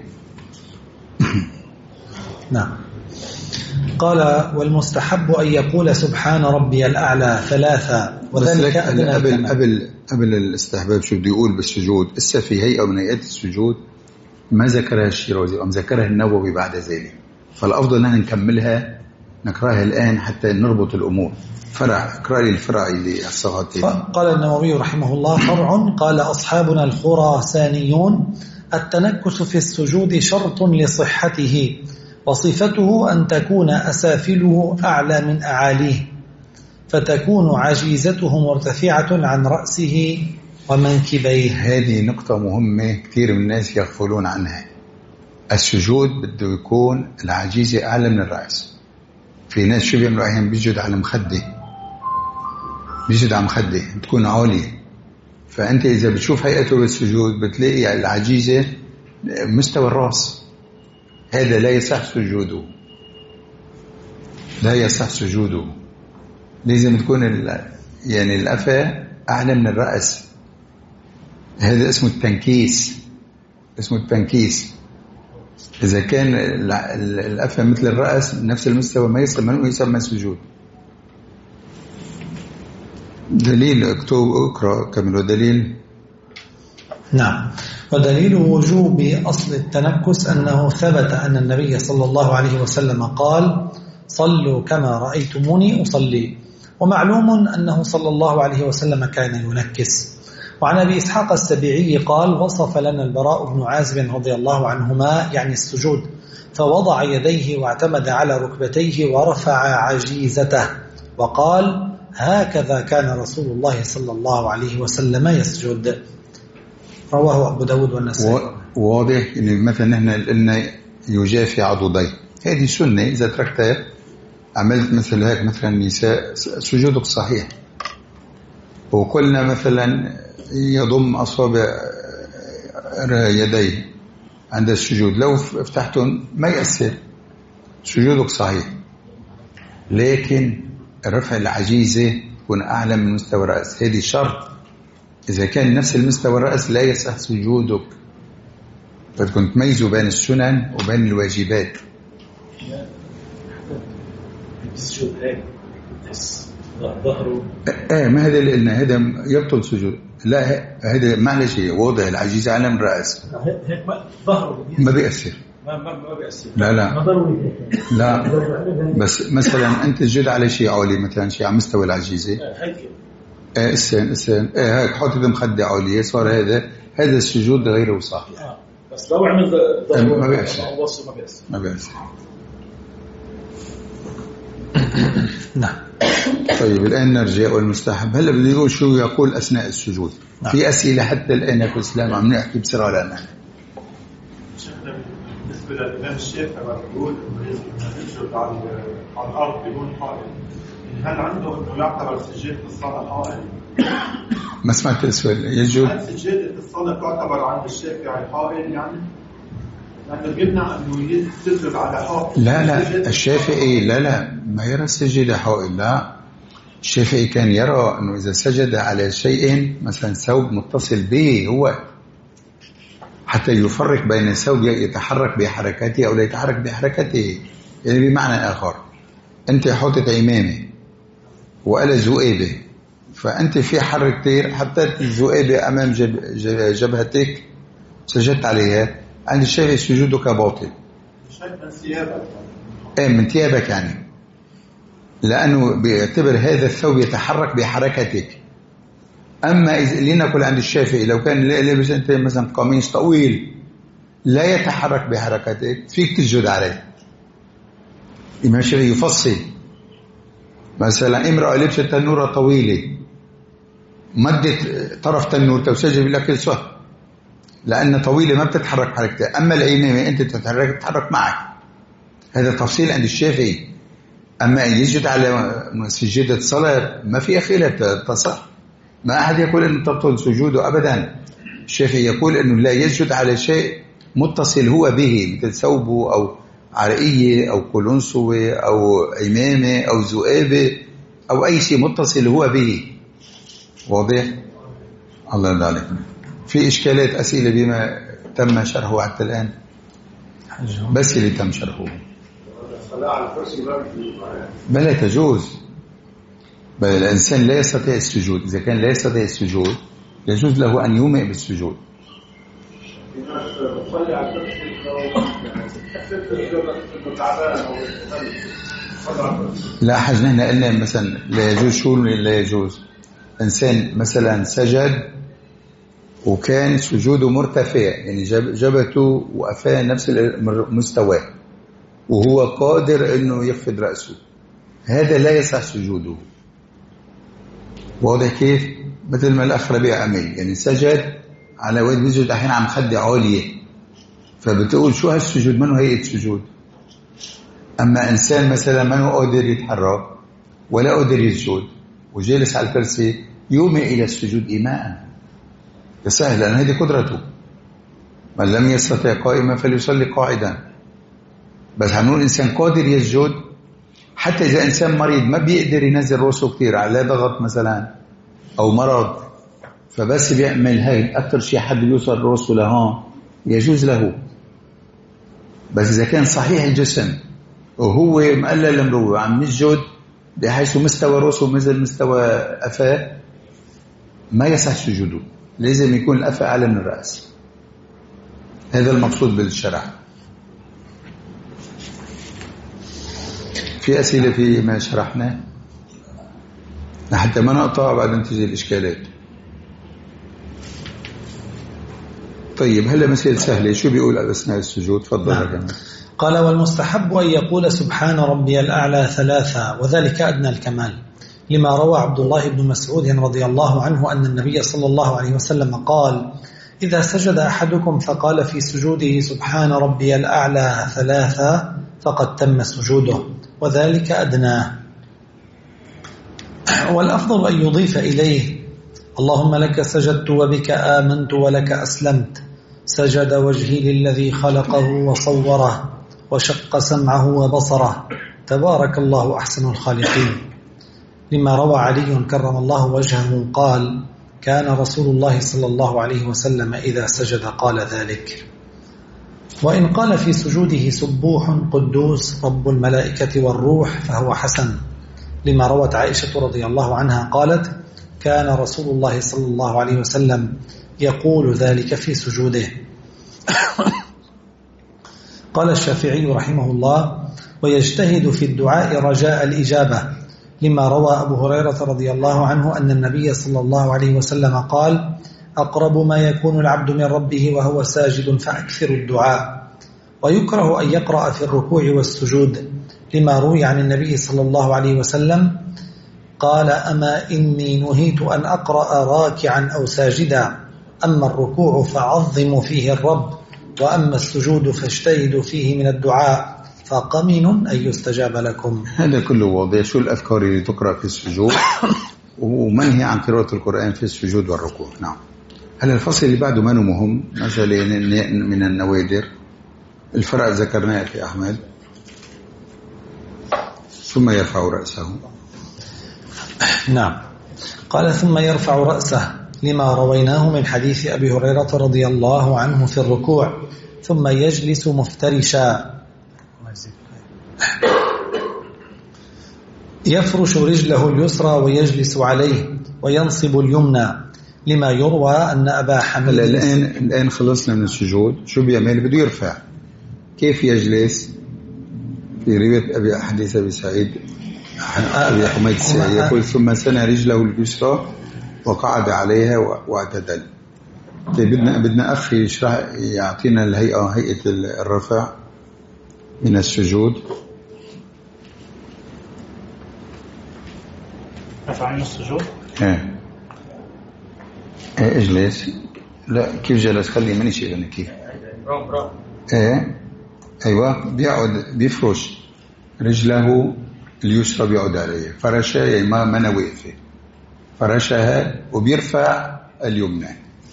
A: نعم. قال والمستحب أن يقول سبحان ربي الأعلى 3 وذلك
B: قبل الاستحباب شو بده يقول بالسجود. إسا في هيئة من هيئات السجود ما ذكرها الشيرازي أم ذكرها النووي بعد ذلك، فالأفضل أن نكملها نقرأها الآن حتى نربط الأمور. فرع، اقرأ لي الفرع اللي أصغته.
A: قال النووي رحمه الله فرع. قال أصحابنا الخراسانيون التنكس في السجود شرط لصحته، وصفته أن تكون أسافله أعلى من أعاليه، فتكون عجيزته مرتفعة عن رأسه ومنكبيه.
B: هذه نقطة مهمة كثير من الناس يغفلون عنها. السجود بده يكون العجيزة أعلى من الرأس. في ناس شو بيعملوا أحيانا بيسجد على مخدة، بتكون عالية، فأنت إذا بتشوف هيئته بالسجود بتلاقي العجيزة مستوى الرأس. هذا لا يصح سجوده، لازم تكون يعني الأفة أعلى من الرأس. هذا اسمه التنكيس. إذا كان الأفة مثل الرأس نفس المستوى ما يسمى سجود. دليل اقرأ كمل. دليل.
A: نعم. ودليل وجوب أصل التنكس أنه ثبت أن النبي صلى الله عليه وسلم قال صلوا كما رأيتموني أصلي، ومعلوم أنه صلى الله عليه وسلم كان ينكس، وعن أبي إسحاق السبيعي قال وصف لنا البراء بن عازب رضي الله عنهما يعني السجود فوضع يديه واعتمد على ركبتيه ورفع عجيزته وقال هكذا كان رسول الله صلى الله عليه وسلم يسجد. رواه أبو داود والنسائي.
B: واضح إن مثلا نحن قلنا يجافي عضديه، هذه سنة إذا تركتها عملت مثل هيك مثلا النساء سجودك صحيح. وقلنا مثلا يضم أصابع يديه عند السجود لو افتحتم ما يأثر، سجودك صحيح. لكن رفع العجيزة يكون أعلى من مستوى الرأس، هذه شرط. إذا كان نفس المستوى الرأس لا يصح سجودك، فكنت تميزوا بين السنن وبين الواجبات.
C: السجود هيك ظهره
B: ما هذا اللي قلنا هذا يبطل سجود. لا هذا معلش واضح العجيزة على من الرأس
C: هيك ظهره
B: ما بيأثر.
C: ما بيأثر.
B: لا بس مثلا أنت تسجد على شيء عالي مثلا شيء على مستوى العجيزة
C: هيك
B: استن هيك حط مخدة عالية صار هذا السجود غير صحيح.
C: بس لو عمل ظهره
B: ما بيأثر.
C: ما بيأثر.
A: نعم.
B: طيب الآن نرجع والمستحب. هلا بدي نقول شو يقول أثناء السجود.
A: نعم.
B: في أسئلة حتى الآن في الإسلام عم نحكي بسرعة لنا.
D: شيخنا بالنسبة للإمام الشافعي يقول إنه يسجد على الأرض بدون حائل، هل عنده إنه يعتبر سجادة الصلاة حائل؟
B: ما سمعت السؤال. يسجد
D: هل سجادة الصلاة تعتبر عند الشافعي حائل يعني؟ لأنه بيمنع إنه يسجد على حائل.
B: لا الشافعي لا ما يرى السجدة حائل. لا الشافعي كان يرى أنه إذا سجد على شيء مثلا ثوب متصل به هو حتى يفرق بين الثوب يتحرك بحركته أو لا يتحرك بحركته، يعني بمعنى آخر أنت حطت عمامة وقال ذؤابة، فأنت في حركتين حطيت الذؤابة أمام جبهتك سجدت عليها، عند الشافعي سجودك باطل.
D: من ثيابك
B: من ثيابك يعني، لأنه بيعتبر هذا الثوب يتحرك بحركتك. أما إذا لنقل عند الشافعي لو كان لابس أنت مثلا قميص طويل لا يتحرك بحركتك فيك تسجد عليه. الإمام الشافعي يفصل مثلا امرأة لبست تنورة طويلة مدت طرف تنور تسجد لك صح، لأن طويلة ما بتتحرك حركتها. أما العمامة أنت تتحرك معك، هذا تفصيل عند الشافعي. أما أن يسجد على سجدة صلاة ما في خلاف تصح، ما أحد يقول أنه تبطل سجوده أبدا. الشافعي يقول أنه لا يسجد على شيء متصل هو به مثل ثوبه أو عرقية أو قلنسوة أو عمامة أو ذؤابة أو أي شيء متصل هو به. واضح؟ الله يرضى عليكم. في إشكالات أسئلة بما تم شرحه حتى الآن؟ بس اللي تم شرحه بلا تجوز، بل الإنسان لا يستطيع السجود. إذا كان لا يستطيع السجود يجوز له أن يومئ بالسجود. لا حاجة هنا قلنا مثلا لا يجوز. شو لا يجوز؟ إنسان مثلا سجد وكان سجوده مرتفع يعني جبهته وقفاه نفس المستوى وهو قادر انه يخفض رأسه، هذا لا يصح سجوده. واضح كيف؟ مثل ما الأخ ربيع عمل، يعني سجد على واد بيسجد احيانا عم خدة عالية، فبتقول شو هالسجود؟ منه هيئة سجود. اما انسان مثلا منه قادر يتحرك ولا قادر يسجد وجالس على الكرسي يومئ الى السجود ايماء يسهل، لأن هذه قدرته. من لم يستطع قائما فليصلي قاعدا. بس هنقول إنسان قادر يسجد، حتى إذا إنسان مريض ما بيقدر ينزل رأسه كتير على ضغط مثلا أو مرض، فبس بيعمل هاي أكثر شيء حد يوصل رأسه لهون يجوز له. بس إذا كان صحيح الجسم وهو مقلل المروة عم يسجد بحيث مستوى رأسه مثل مستوى أفاه ما يصح سجوده، لازم يكون الأفة أعلى من الرأس. هذا المقصود بالشرع. في أسئلة في ما شرحناه حتى ما نقطع بعدين تجي الإشكالات. طيب هلا مسألة سهلة، شو بيقول أثناء السجود؟ تفضل.
A: نعم. قال والمستحب أن يقول سبحان ربي الأعلى 3 وذلك أدنى الكمال، لما روى عبد الله بن مسعود رضي الله عنه أن النبي صلى الله عليه وسلم قال إذا سجد أحدكم فقال في سجوده سبحان ربي الأعلى 3 فقد تم سجوده وذلك أدناه. والأفضل أن يضيف إليه اللهم لك سجدت وبك آمنت ولك أسلمت، سجد وجهي للذي خلقه وصوره وشق سمعه وبصره، تبارك الله أحسن الخالقين، لما روى علي كرم الله وجهه قال كان رسول الله صلى الله عليه وسلم إذا سجد قال ذلك. وإن قال في سجوده سبوح قدوس رب الملائكة والروح فهو حسن، لما روت عائشة رضي الله عنها قالت كان رسول الله صلى الله عليه وسلم يقول ذلك في سجوده. قال الشافعي رحمه الله ويجتهد في الدعاء رجاء الإجابة، لما روى أبو هريرة رضي الله عنه أن النبي صلى الله عليه وسلم قال أقرب ما يكون العبد من ربه وهو ساجد فأكثر الدعاء. ويكره أن يقرأ في الركوع والسجود، لما روي عن النبي صلى الله عليه وسلم قال أما إني نهيت أن أقرأ راكعا أو ساجدا، أما الركوع فعظموا فيه الرب، وأما السجود فاجتهدوا فيه من الدعاء فقمن أن يستجاب لكم.
B: هذا كله واضح. شو الأذكار اللي تقرأ في السجود ومنهي عن قراءة القرآن في السجود والركوع. نعم. هلا الفصل اللي بعده منه مهم، مثلا من النوادر الفرع ذكرناه في أحمد ثم يرفع رأسه.
A: نعم. قال ثم يرفع رأسه، لما رويناه من حديث أبي هريرة رضي الله عنه في الركوع، ثم يجلس مفترشا يفرش رجله اليسرى ويجلس عليه وينصب اليمنى، لما يروى أن أبا حميد.
B: الآن خلصنا من السجود، شو بيعمل؟ بده يرفع. كيف يجلس؟ في رواية حديث أبي سعيد أبي حميد السعيد يقول ثم سنى رجله اليسرى وقعد عليها واعتدل. بدنا أخي يشرح يعطينا الهيئة، هيئة الرفع من السجود.
E: رفع من السجود؟
B: ايه اجلس. لا كيف جلس؟ خلي ماني شيء أنا كيف. ايه ايوه بيقعد بيفرش رجله اليسرى بيقعد عليها، فرشها يعني ما أنا واقفة، فرشها وبيرفع اليمنى.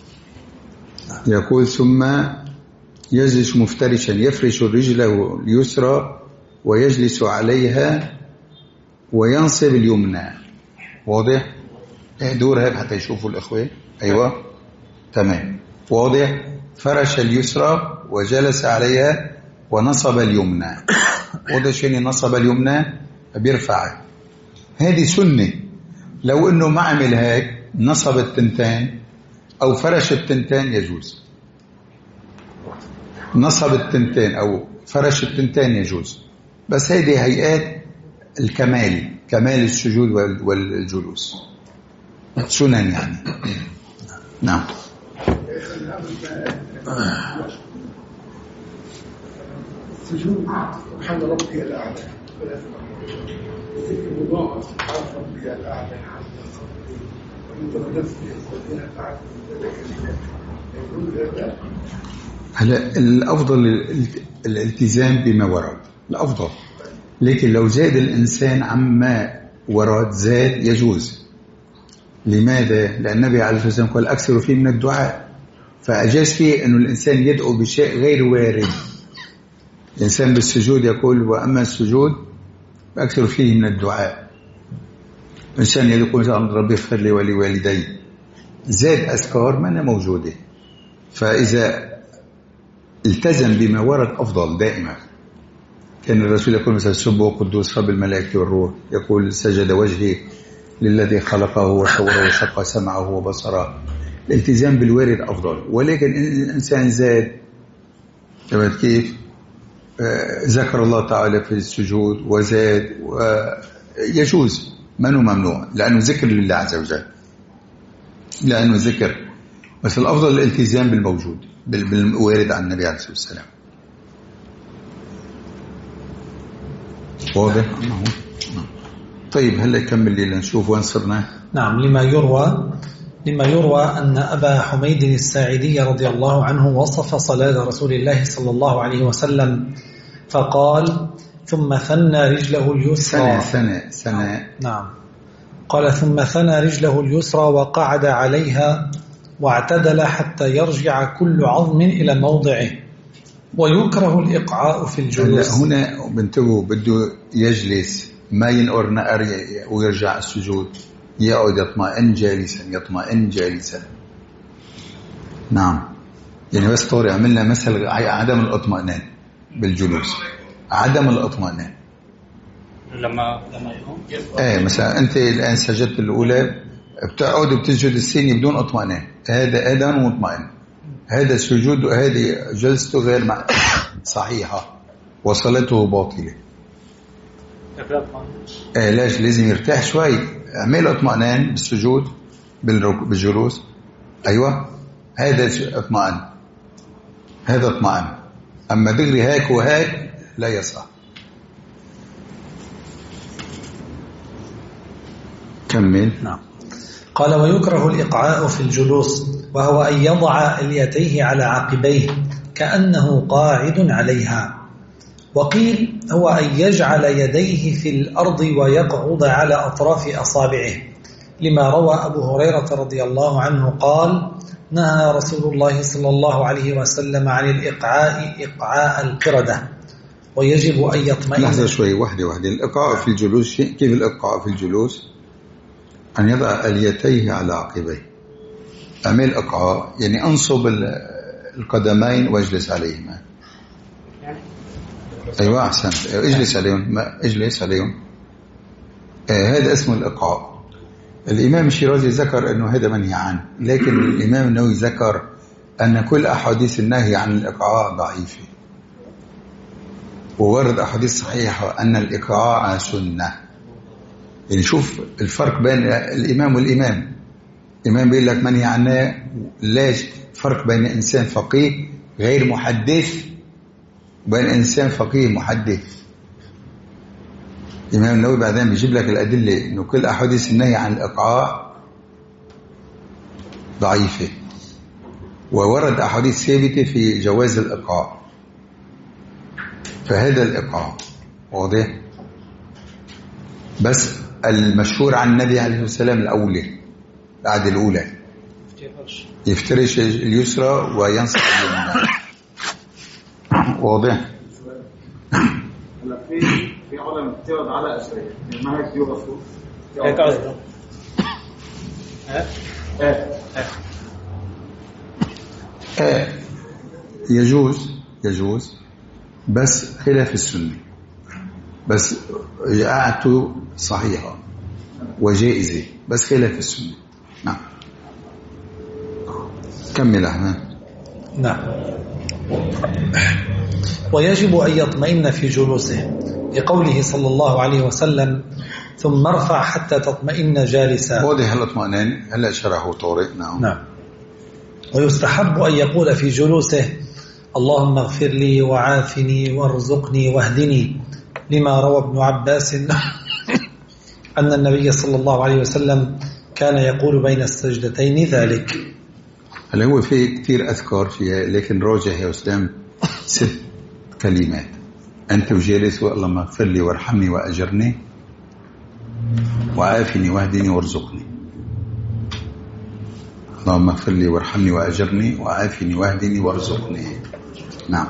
B: يقول ثم يجلس مفترشا يفرش رجله اليسرى ويجلس عليها وينصب اليمنى. واضح؟ دور هيك حتى يشوفوا الإخوة. أيوة تمام واضح. فرش اليسرى وجلس عليها ونصب اليمنى. واضح شيء نصب اليمنى بيرفع. هذه سنة. لو إنه ما عمل هيك نصب التنتين أو فرش التنتين يجوز. نصب التنتين أو فرش التنتين يجوز، بس هذه هيئات الكمال، كمال السجود والجلوس، سنن يعني. نعم.
F: سجود سبحان ربي الأعلى ذكر مضاعف سبحان ربي الأعلى
B: هلا الأفضل الالتزام بما ورد، الأفضل. لكن لو زاد الإنسان عما ورد زاد يجوز. لماذا؟ لأن النبي عليه الصلاة والسلام قال أكثر فيه من الدعاء، فأجاز فيه أنه الإنسان يدعو بشيء غير وارد. الإنسان بالسجود يقول وأما السجود فأكثر فيه من الدعاء. الإنسان يقول ربي اغفر لي ولوالدي، زاد أذكار ما موجودة. فإذا التزم بما ورد أفضل دائما. كان الرسول يقول مثلا سبح قدوس رب الملائكة والروح، يقول سجد وجهي للذي خلقه وصوره وشق سمعه وبصره. الالتزام بالوارد أفضل. ولكن الإنسان زاد كيف ذكر الله تعالى في السجود وزاد ويجوز، منه ممنوع، لأنه ذكر لله عز وجل، لأنه ذكر بس الأفضل الالتزام بالموجود بالوارد عن النبي عليه الصلاة والسلام. واضح؟ طيب هلا كمل لي لنشوف وين صرنا.
A: نعم. لما يروى أن أبا حميد الساعدي رضي الله عنه وصف صلاة رسول الله صلى الله عليه وسلم فقال: ثم ثنى رجله اليسرى.
B: سنة.
A: نعم. قال: ثم ثنى رجله اليسرى وقعد عليها واعتدل حتى يرجع كل عظم إلى موضعه، ويكره الإقعاء في الجلوس.
B: هنا بنتبه بده يجلس، ما ينقر نقر ويرجع السجود، يقعد يطمئن جالسا. نعم. يعني بس طوري عملنا مثل عدم الاطمئنان بالجلوس، عدم الاطمئنان
E: لما يقوم.
B: مثلا انت الان سجدت الاولى، بتقعد وبتسجد الثانيه بدون اطمئنان، هذا مطمئن، هذا السجود وهذه جلسته غير صحيحه وصلته باطله. ليش؟ لازم يرتاح شوي، اعمل اطمئنان بالسجود بالجلوس. ايوه هذا اطمئن، اما دغري هيك وهيك لا يصح. كمل.
A: نعم. قال: ويكره الإقعاء في الجلوس، وهو أن يضع اليتيه على عقبيه كأنه قاعد عليها. وقيل هو أن يجعل يديه في الأرض ويقعد على أطراف أصابعه، لما روى أبو هريرة رضي الله عنه قال: نهى رسول الله صلى الله عليه وسلم عن إقعاء القردة، ويجب أن يطمئن.
B: لحظة شوي، واحدة. الإقعاء في الجلوس، كيف الإقعاء في الجلوس؟ أن يضع اليتيه على عقبيه. أعمل إقعاء يعني أنصب القدمين واجلس عليهما. أيوة أحسنت، اجلس عليهم. هذا اسمه الإقعاء. الإمام الشيرازي ذكر أنه هذا منهي عنه، لكن الإمام النووي ذكر أن كل أحاديث النهي عن الإقعاء ضعيفة، وورد أحاديث صحيحة أن الإقعاء سنة. يعني شوف الفرق بين الإمام والإمام. الإمام بيقول لك منهي عنه، ليش؟ فرق بين إنسان فقيه غير محدث وبين إنسان فقيه محدث. الإمام النووي بعدين بيجيب لك الأدلة إنه كل أحاديث النهي عن الإقعاء ضعيفة، وورد أحاديث ثابتة في جواز الإقعاء. فهذا الإقعاء واضح. بس المشهور عن النبي عليه الصلاة والسلام بعد الأولى يفترش اليسرى وينصب اليمنى. واضح.
G: في علم بتقعد على أسرية، ما هيك يوقفوا
E: هيك قصده.
B: يجوز بس خلاف السنة، بس قاعدته صحيحة وجائزة، بس خلاف السنة. نعم. كمل أحمد.
A: نعم. ويجب أن يطمئن في جلوسه، لقوله صلى الله عليه وسلم: ثم ارفع حتى تطمئن جالسا.
B: واضح الاطمئنان، هلا شرحه طارق.
A: نعم. ويستحب أن يقول في جلوسه: اللهم اغفر لي وعافني وارزقني واهدني، لما روى ابن عباس أن النبي صلى الله عليه وسلم كان يقول بين السجدتين ذلك.
B: هلا هو في كتير أذكار فيها، لكن راجح يا أسلام 6 كلمات: أنت وجالس، اللهم اغفر لي وارحمني وأجرني وعافني واهدني وارزقني. اللهم اغفر لي وارحمني وأجرني وعافني واهدني وارزقني. نعم.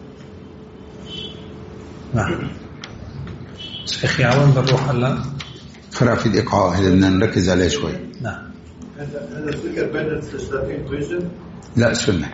A: شيخي عوان بالروح هلا
B: فرع في الإقعاء، هذا بدنا نركز عليه شوي.
A: نعم.
D: هذا الذكر بين السجدتين توجد؟
B: لا، سنة.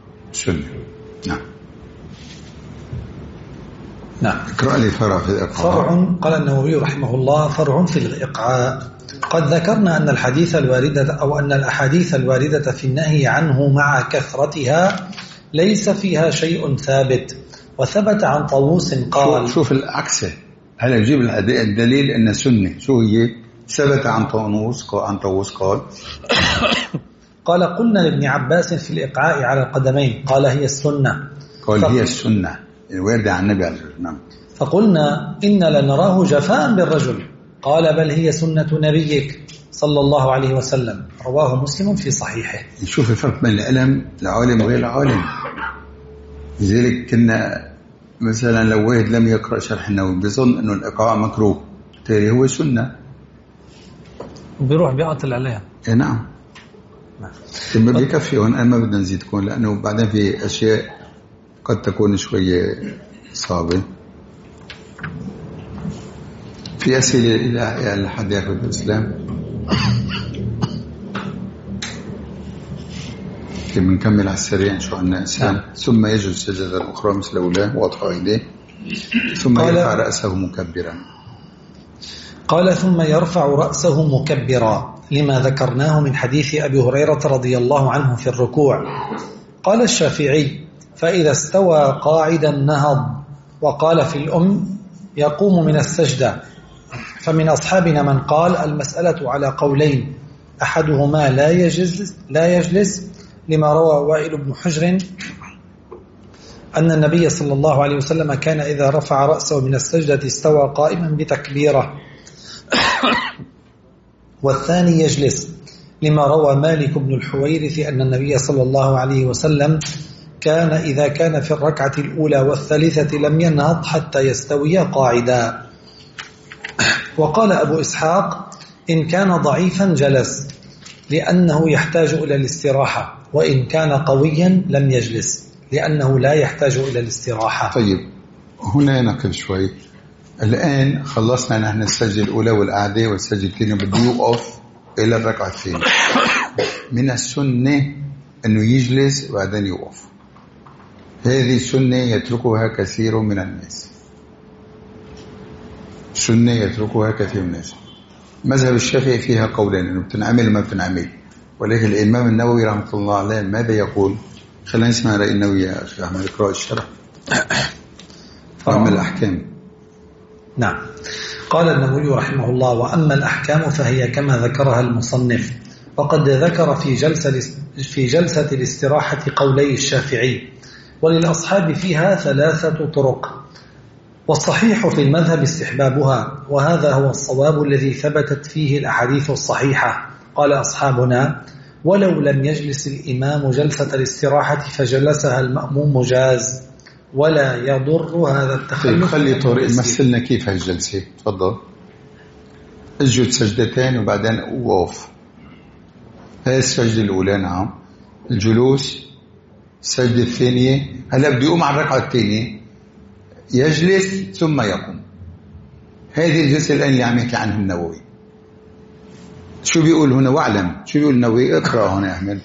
B: نعم. اقرأ لي فرع في الإقعاء.
A: فرع. قال النووي رحمه الله: فرع في الإقعاء. قد ذكرنا أن الحديث الواردة أو أن الأحاديث الواردة في النهي عنه مع كثرتها ليس فيها شيء ثابت، وثبت عن طاووس قال.
B: شوف العكس، هل يجيب الدليل أن سنة. شو هي؟ ثبت عن طاووس قال
A: قال قلنا لابن عباس في الإقعاء على القدمين قال هي السنة.
B: قال هي السنة الواردة عن النبي عليه الصلاة والسلام.
A: فقلنا إن لنراه جفاء بالرجل قال بل هي سنة نبيك صلى الله عليه وسلم. رواه مسلم في صحيحه.
B: نشوف الفرق بين الألم العالم وغير العالم. لذلك كنا مثلا لو واحد لم يقرأ شرح النووي بيظن أنه الإقعاء مكروه تالي هو سنة
A: وبيروح بيقتل عليها.
B: نعم ما بيكفي هون. أنا ما بدنا نزيد كون لأنه بعدين في أشياء قد تكون شوية صعبة. في أسئلة إلى حد يأخذ الإسلام بنكمل على السريع شو عنا إنسان ثم يجلس سجدة أخرى مثل أولاه وأضع يديه ثم يرفع رأسه مكبرا.
A: قال ثم يرفع رأسه مكبرا لما ذكرناه من حديث أبي هريرة رضي الله عنه في الركوع. قال الشافعي فإذا استوى قاعدا نهض. وقال في الأم يقوم من السجدة. فمن أصحابنا من قال المسألة على قولين أحدهما لا يجلس لما روى وائل بن حجر أن النبي صلى الله عليه وسلم كان إذا رفع رأسه من السجدة استوى قائما بتكبيره. والثاني يجلس لما روى مالك بن الحويرث أن النبي صلى الله عليه وسلم كان إذا كان في الركعة الأولى والثالثة لم ينهض حتى يستوي قاعدا. وقال أبو إسحاق إن كان ضعيفا جلس لأنه يحتاج إلى الاستراحة وإن كان قويا لم يجلس لأنه لا يحتاج إلى الاستراحة.
B: طيب هنا نقف شوي. الآن خلصنا نحن السجدة الأولى والقعدة والسجدة الثانية بده يوقف إلى الركعة الثانية. من السنة أنه يجلس وبعدين يوقف. هذه السنة يتركها كثير من الناس. سنة يتركها كثير من الناس. مذهب الشافعي فيها قولين أنه بتنعمل ما بتنعمل. ولكن الإمام النووي رحمة الله عليه ماذا يقول؟ خلينا نسمع رأي النووي يا أخي أحمد اقرأ الشرح. أما الأحكام.
A: نعم. قال النووي رحمه الله وأما الأحكام فهي كما ذكرها المصنف. وقد ذكر في جلسة الاستراحة قولي الشافعي وللأصحاب فيها 3 طرق. والصحيح في المذهب استحبابها وهذا هو الصواب الذي ثبتت فيه الأحاديث الصحيحة. قال أصحابنا ولو لم يجلس الإمام جلسة الاستراحة فجلسها المأموم جاز ولا يضر هذا التخلف.
B: خلي طارق مثلنا كيف هالجلسة. تفضل اسجد سجدتين وبعدين وقف. هاي السجدة الأولى نعم. الجلوس السجدة الثانية هلا بده يقوم على الركعة الثانية يجلس ثم يقوم. هذه الجلسة الآن اللي عم يحكي عنها النووي. شو بيقول هنا واعلم شو بيقول النووي؟ اقرأ هنا يا أحمد.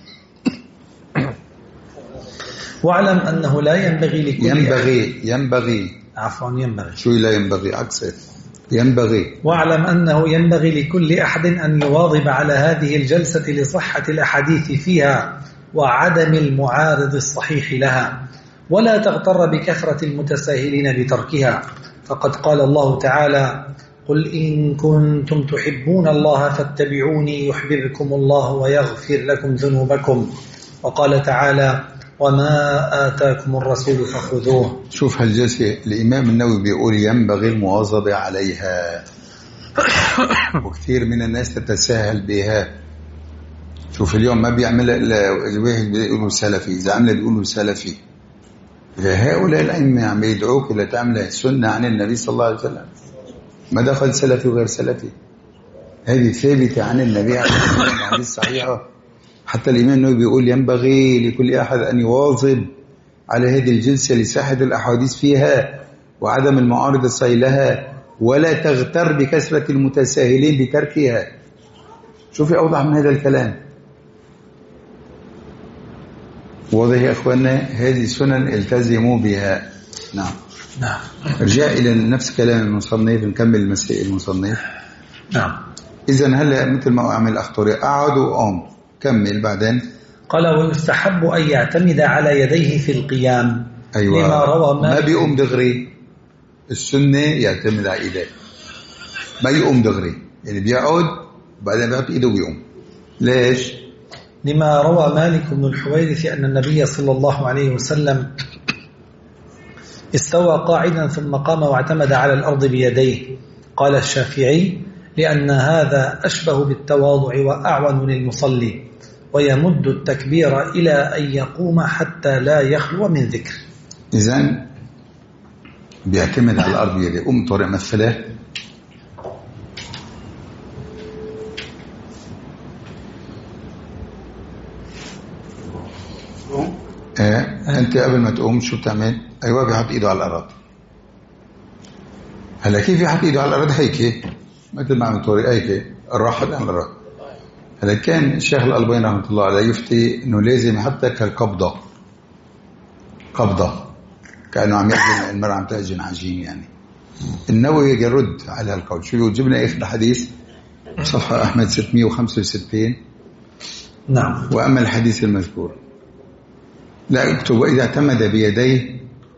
A: واعلم أنه لا ينبغي لكل
B: ينبغي شو لا ينبغي عكسه ينبغي.
A: واعلم أنه ينبغي لكل أحد أن يواظب على هذه الجلسة لصحة الأحاديث فيها وعدم المعارض الصحيح لها ولا تغتر بكثرة المتساهلين بتركها. فقد قال الله تعالى قل إن كنتم تحبون الله فاتبعوني يحببكم الله ويغفر لكم ذنوبكم. وقال تعالى وما آتاكم الرسول فخذوه.
B: شوف هالجلسة الإمام النووي بيقول ينبغي المواظبة عليها وكثير من الناس تتساهل بها. شوف اليوم ما بيعمل الواحد بيقولوا سلفي إذا عمل بيقولوا سلفي. هؤلاء الأئمة عم يدعوك لتعمل سنة عن النبي صلى الله عليه وسلم. ما دخل سلفي وغير سلفي. هذه ثابتة عن النبي عليه الصلاة والسلام حديث صحيحة. حتى الإمام النووي بيقول ينبغي لكل أحد أن يواظب على هذه الجلسة لصحة الأحاديث فيها وعدم المعارضة الصحيح لها ولا تغتر بكثرة المتساهلين بتركها. شوفي أوضح من هذا الكلام. واضح يا أخواننا؟ هذه سنن التزموا بها. نعم. ارجع إلى نفس كلام المصنف نكمل مسائل المصنف.
A: نعم.
B: إذن هلا مثل ما أعمل أخطر أقعد وأقوم كمل بعدين.
A: قال ويستحب أن يعتمد على يديه في القيام.
B: أيوة.
A: لما روى
B: ما بيقوم دغري. السنة يعتمد على إيديه ما يقوم دغري يعني بيقعد بعدين بيحط إيده ويقوم. ليش؟
A: لما روى مالك بن الحويرث أن النبي صلى الله عليه وسلم استوى قاعدا ثم قام واعتمد على الأرض بيديه. قال الشافعي: لأن هذا أشبه بالتواضع وأعون للمصلي، ويمد التكبير إلى أن يقوم حتى لا يخلو من ذكر.
B: إذن بيعتمد على الأرض بيديه. طارق مثله. أنت قبل ما تقوم شو بتعمل؟ أيوة بيحط إيده على الأرض. هلا كيف يحط إيده على الأرض؟ هيك مثل ما عمل طارق هيك الراحة على الأرض. هلا كان الشيخ الألباني رحمة الله عليه يفتي إنه لازم يحطها كالقبضة، قبضة كأنه عم يعجن المرأة عم تعجن عجين يعني. النووي يرد على القول. شو يجيب لنا آخر الحديث صفحة أحمد 665.
A: نعم.
B: وأما الحديث المذكور لا يكتب وإذا اعتمد بيديه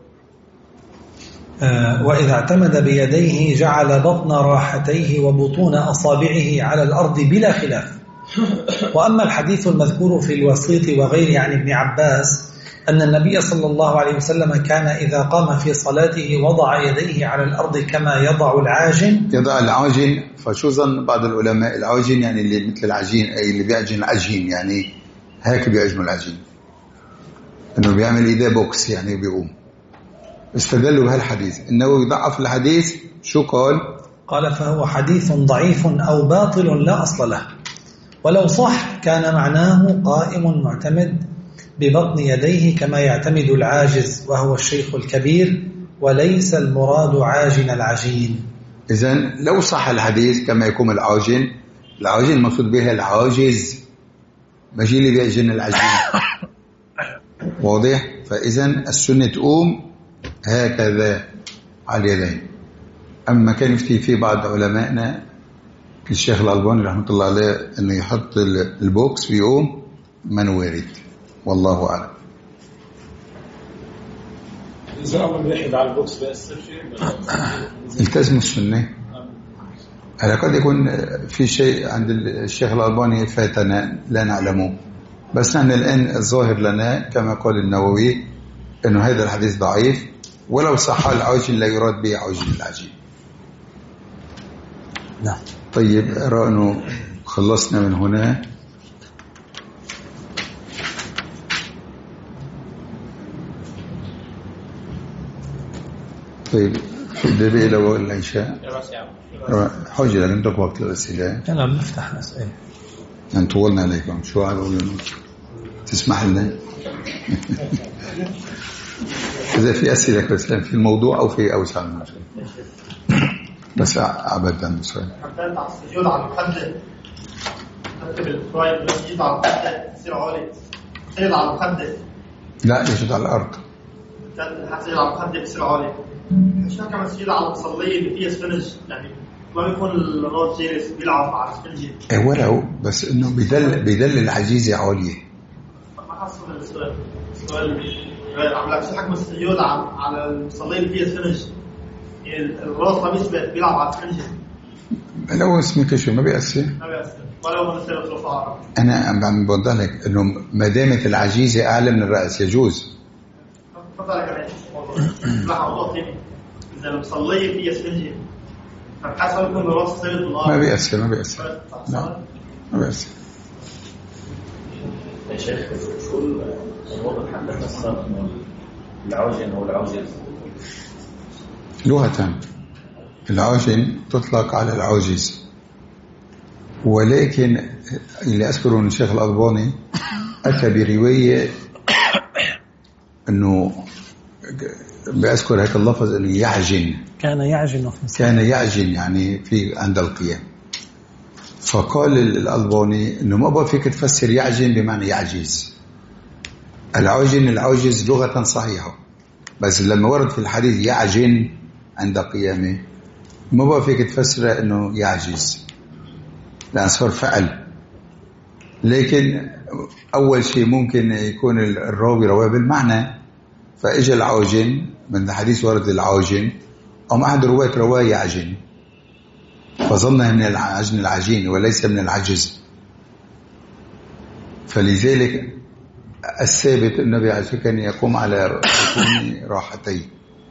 A: وإذا اعتمد بيديه جعل بطن راحتيه وبطون أصابعه على الأرض بلا خلاف. وأما الحديث المذكور في الوسيط وغيره عن ابن عباس أن النبي صلى الله عليه وسلم كان إذا قام في صلاته وضع يديه على الأرض كما يضع العاجن.
B: يضع العاجن. فشو ظن بعض العلماء العاجن يعني اللي مثل العجين، أي اللي بيعجن العجين يعني هيك بيعجن العجين، إنه بيعمل إيديه بوكس يعني بيقوم. استدلوا بهالحديث. النووي ضعف الحديث. شو قال؟
A: قال: فهو حديث ضعيف أو باطل لا أصل له، ولو صح كان معناه قائم معتمد ببطن يديه كما يعتمد العاجز وهو الشيخ الكبير، وليس المراد عاجن العجين.
B: إذن لو صح الحديث كما يكون العاجن، العاجن المقصود بها العاجز، ماشي اللي بيعجن العجين. واضح؟ فإذن السنة تقوم هكذا على اليدين. أما كان يفتي في بعض علمائنا الشيخ الألباني رحمة الله عليه أنه يحط البوكس ويقوم، من وارد، والله أعلم.
C: إذا أول واحد على البوكس بيأثر شيء
B: التزموا السنة. هلا قد يكون في شيء عند الشيخ الألباني فاتنا لا نعلمه، بس نحن الآن الظاهر لنا كما قال النووي أنه هذا الحديث ضعيف، ولو صح العاجن لا يراد به عاجن العجين.
A: نعم.
B: طيب أرى أنه خلصنا من هنا. طيب دبي لو العشاء حاجة عندك وقت الأسئلة؟
A: أنا بنفتح الأسئلة.
B: يعني طولنا عليكم. شو عم تسمح لنا؟ إذا في أسئلة كثيرة في الموضوع أو في أوسع من الموضوع، بس أبدا سؤال.
D: حتى على السجود على المخدة، تكتب الفرايد السجود على المخدة تصير عالي، سجود على المخدة.
B: لا يسجد على الأرض.
D: حتى على المخدة بصير عالي. مش كمان السجود على المصلية اللي فيها سفنج، يعني ما بيكون الراس جالس بيلعب على السفنجة.
B: ولو بس إنه بدل العجيزة عالية.
D: ما حصل السؤال عم لك شو حكم السجود على المصلية اللي فيها سفنج؟ الراس ما بيثبت بيلعب على السفنجة.
B: لو اسمك شو ما بيأثر.
D: ولو من السبب رفعه.
B: أنا عم بوضح لك إنه ما دامت العجيزة أعلى من الرأس يجوز.
D: تفضل يا جماعة. لا موضوع ثاني. إذا المصلية فيها سفنجة فحسب يكون الراس ثابت بالأرض.
B: ما بيأثر. لا ما بيأثر.
C: يا شيخ شو الوضع حتى فسر إنه العاجن أو العاجز؟
B: لغة العاجن تطلق على العاجز، ولكن اللي أذكره من الشيخ الألباني أتى برواية أنه بأذكر هيك اللفظ اللي يعجن،
A: كان يعجن
B: يعني في عند القيام. فقال الألباني أنه ما بقى فيك تفسر يعجن بمعنى يعجز. العاجز لغة صحيحة، بس لما ورد في الحديث يعجن عند قيامه ما بقى فيك تفسر أنه يعجز، لأن صار فعل. لكن أول شيء ممكن يكون الراوي رواه بالمعنى، فإجا العاجن من الحديث ورد العاجن، أو أحد الرواة رواه يعجن فظنها من العجن العجين وليس من العجز. فلذلك الثابت النبي عليه الصلاة والسلام كان يقوم على ركون راحتين،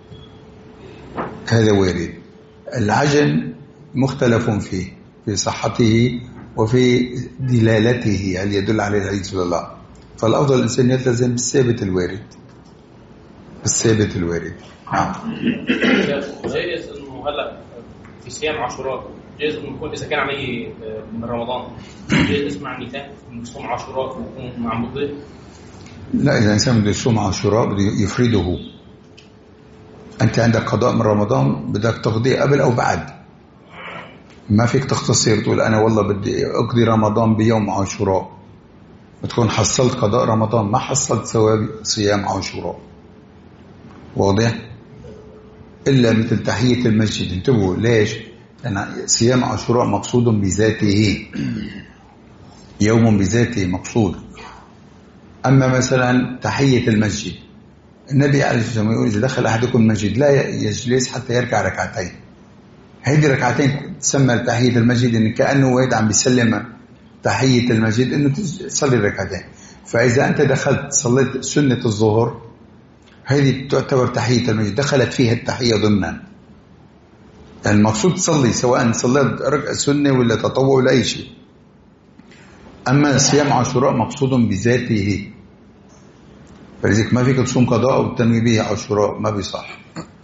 B: هذا وارد. العجن مختلف فيه في صحته وفي دلالته، هل يدل عليه الحديث ولا لا؟ فالأفضل الإنسان يلتزم بالثابت الوارد، الثابت الوارد. نعم.
E: جائز إنه هلا في صيام عاشوراء جائز إنه يكون إذا كان عليه من رمضان جائز اسمع النكاح إنه صوم عاشوراء ويكون مع مضيف؟
B: لا، إذا الإنسان بده يصوم عاشوراء بده يفرده. أنت عندك قضاء من رمضان بدك تقضيه قبل أو بعد، ما فيك تختصر تقول أنا والله بدي أقضي رمضان بيوم عاشوراء، بتكون حصلت قضاء رمضان ما حصلت ثواب صيام عاشوراء. واضح؟ إلا مثل تحية المسجد. انتبهوا ليش؟ لأن صيام عاشوراء مقصود بذاته، يوم بذاته مقصود. أما مثلا تحية المسجد، النبي عليه الصلاة والسلام يقول إذا دخل أحدكم المسجد لا يجلس حتى يركع ركعتين. هذه ركعتين تسمى تحية المسجد، إن كأنه واحد عم بيسلم تحية المسجد إنه تصلي ركعتين. فإذا أنت دخلت صليت سنة الظهر، هذه تعتبر تحية المسجد، دخلت فيها التحية ضمنا. يعني المقصود تصلي سواء صليت ركعة سنة ولا تطوع ولا أي شيء. أما صيام عاشوراء مقصود بذاته، فلذلك ما فيك تصوم قضاء وتنوي به عاشوراء، ما بيصح.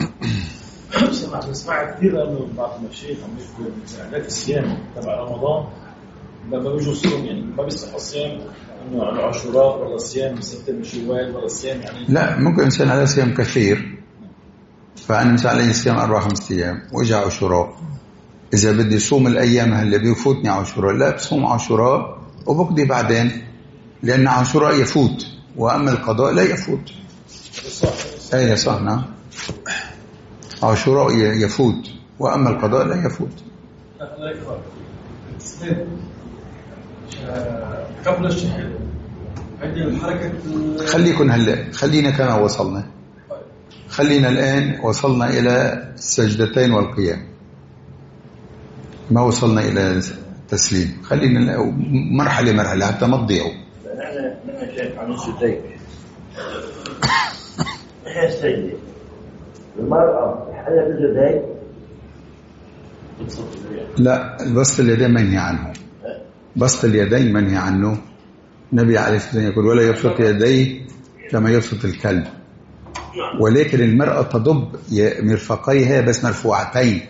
C: سمعت كثير انه بعض المشايخ عم يقولوا عادات الصيام تبع رمضان لما بيجوا الصوم يعني ما بيصح الصيام انه على عاشوراء ولا صيام 6 من شوال ولا صيام يعني.
B: لا، ممكن انسان على صيام كثير، فانا مثلا علي صيام 4-5 ايام واجا عاشوراء، اذا بدي صوم الايام اللي بيفوتني عاشوراء لا بصوم عاشوراء وبقضي بعدين، لان عاشوراء يفوت واما القضاء لا يفوت. اي صح. نعم، عاشوراء يفوت واما القضاء لا يفوت.
C: قبل الشهر عندنا الحركة،
B: خليكن هلا، خلينا كما وصلنا، خلينا الآن وصلنا إلى السجدتين والقيام، ما وصلنا إلى التسليم. خلينا مرحلة مرحلة حتى ما تضيعوا.
H: أنا شايف عن السجدين إيش السجدة؟ المرأة حالة اليدين؟
B: لا، بسط اليدين منهي عنه، بسط اليدين منهي عنه. النبي عليه الصلاة والسلام يقول ولا يبسط يديه كما يبسط الكلب، ولكن المرأة تضب مرفقيها بس مرفوعتين.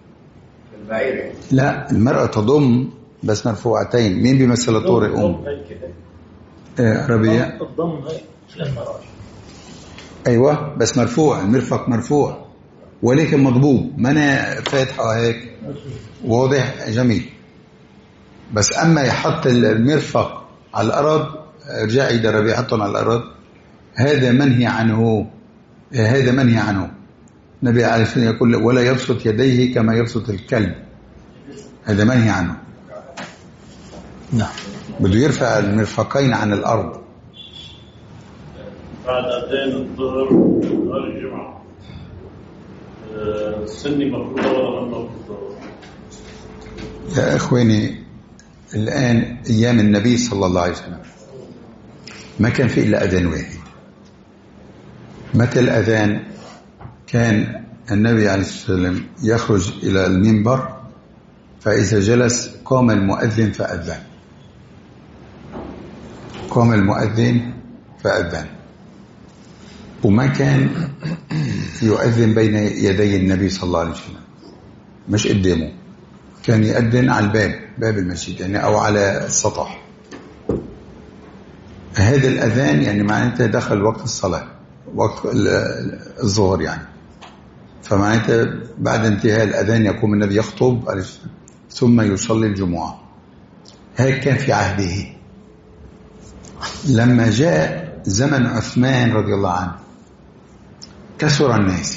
B: لا، المرأة تضم بس مرفوعتين. مين بيمثل طارق ربيع؟
C: الضم للمرأة.
B: ايوه، بس مرفوع، المرفق مرفوع ولكن مضبوب، ما انا فاتحه هيك. واضح؟ جميل. بس اما يحط المرفق على الارض، ارجع ايد ربيع حطهم على الارض، هذا منهي عنه، هذا منهي عنه. النبي عليه الصلاة والسلام يقول ولا يبسط يديه كما يبسط الكلب، هذا منهي عنه. نعم، بده يرفع المرفقين عن الأرض.
I: بعد أذان الظهر نهار الجمعة السنة مفروضة ولا غير مفروضة؟
B: يا إخواني، الآن أيام النبي صلى الله عليه وسلم ما كان في إلا أذان واحد. متى الأذان؟ كان النبي عليه الصلاة والسلام يخرج إلى المنبر، فإذا جلس قام المؤذن فأذن، قام المؤذن فأذن. وما كان يؤذن بين يدي النبي صلى الله عليه وسلم، مش قدامه، كان يؤذن على الباب، باب المسجد يعني، أو على السطح. هذا الأذان يعني معناته دخل وقت الصلاة، وقت الظهر يعني، فمعناته بعد انتهاء الأذان يقوم النبي يخطب ثم يصلي الجمعة. هيك كان في عهده. لما جاء زمن عثمان رضي الله عنه كثر الناس،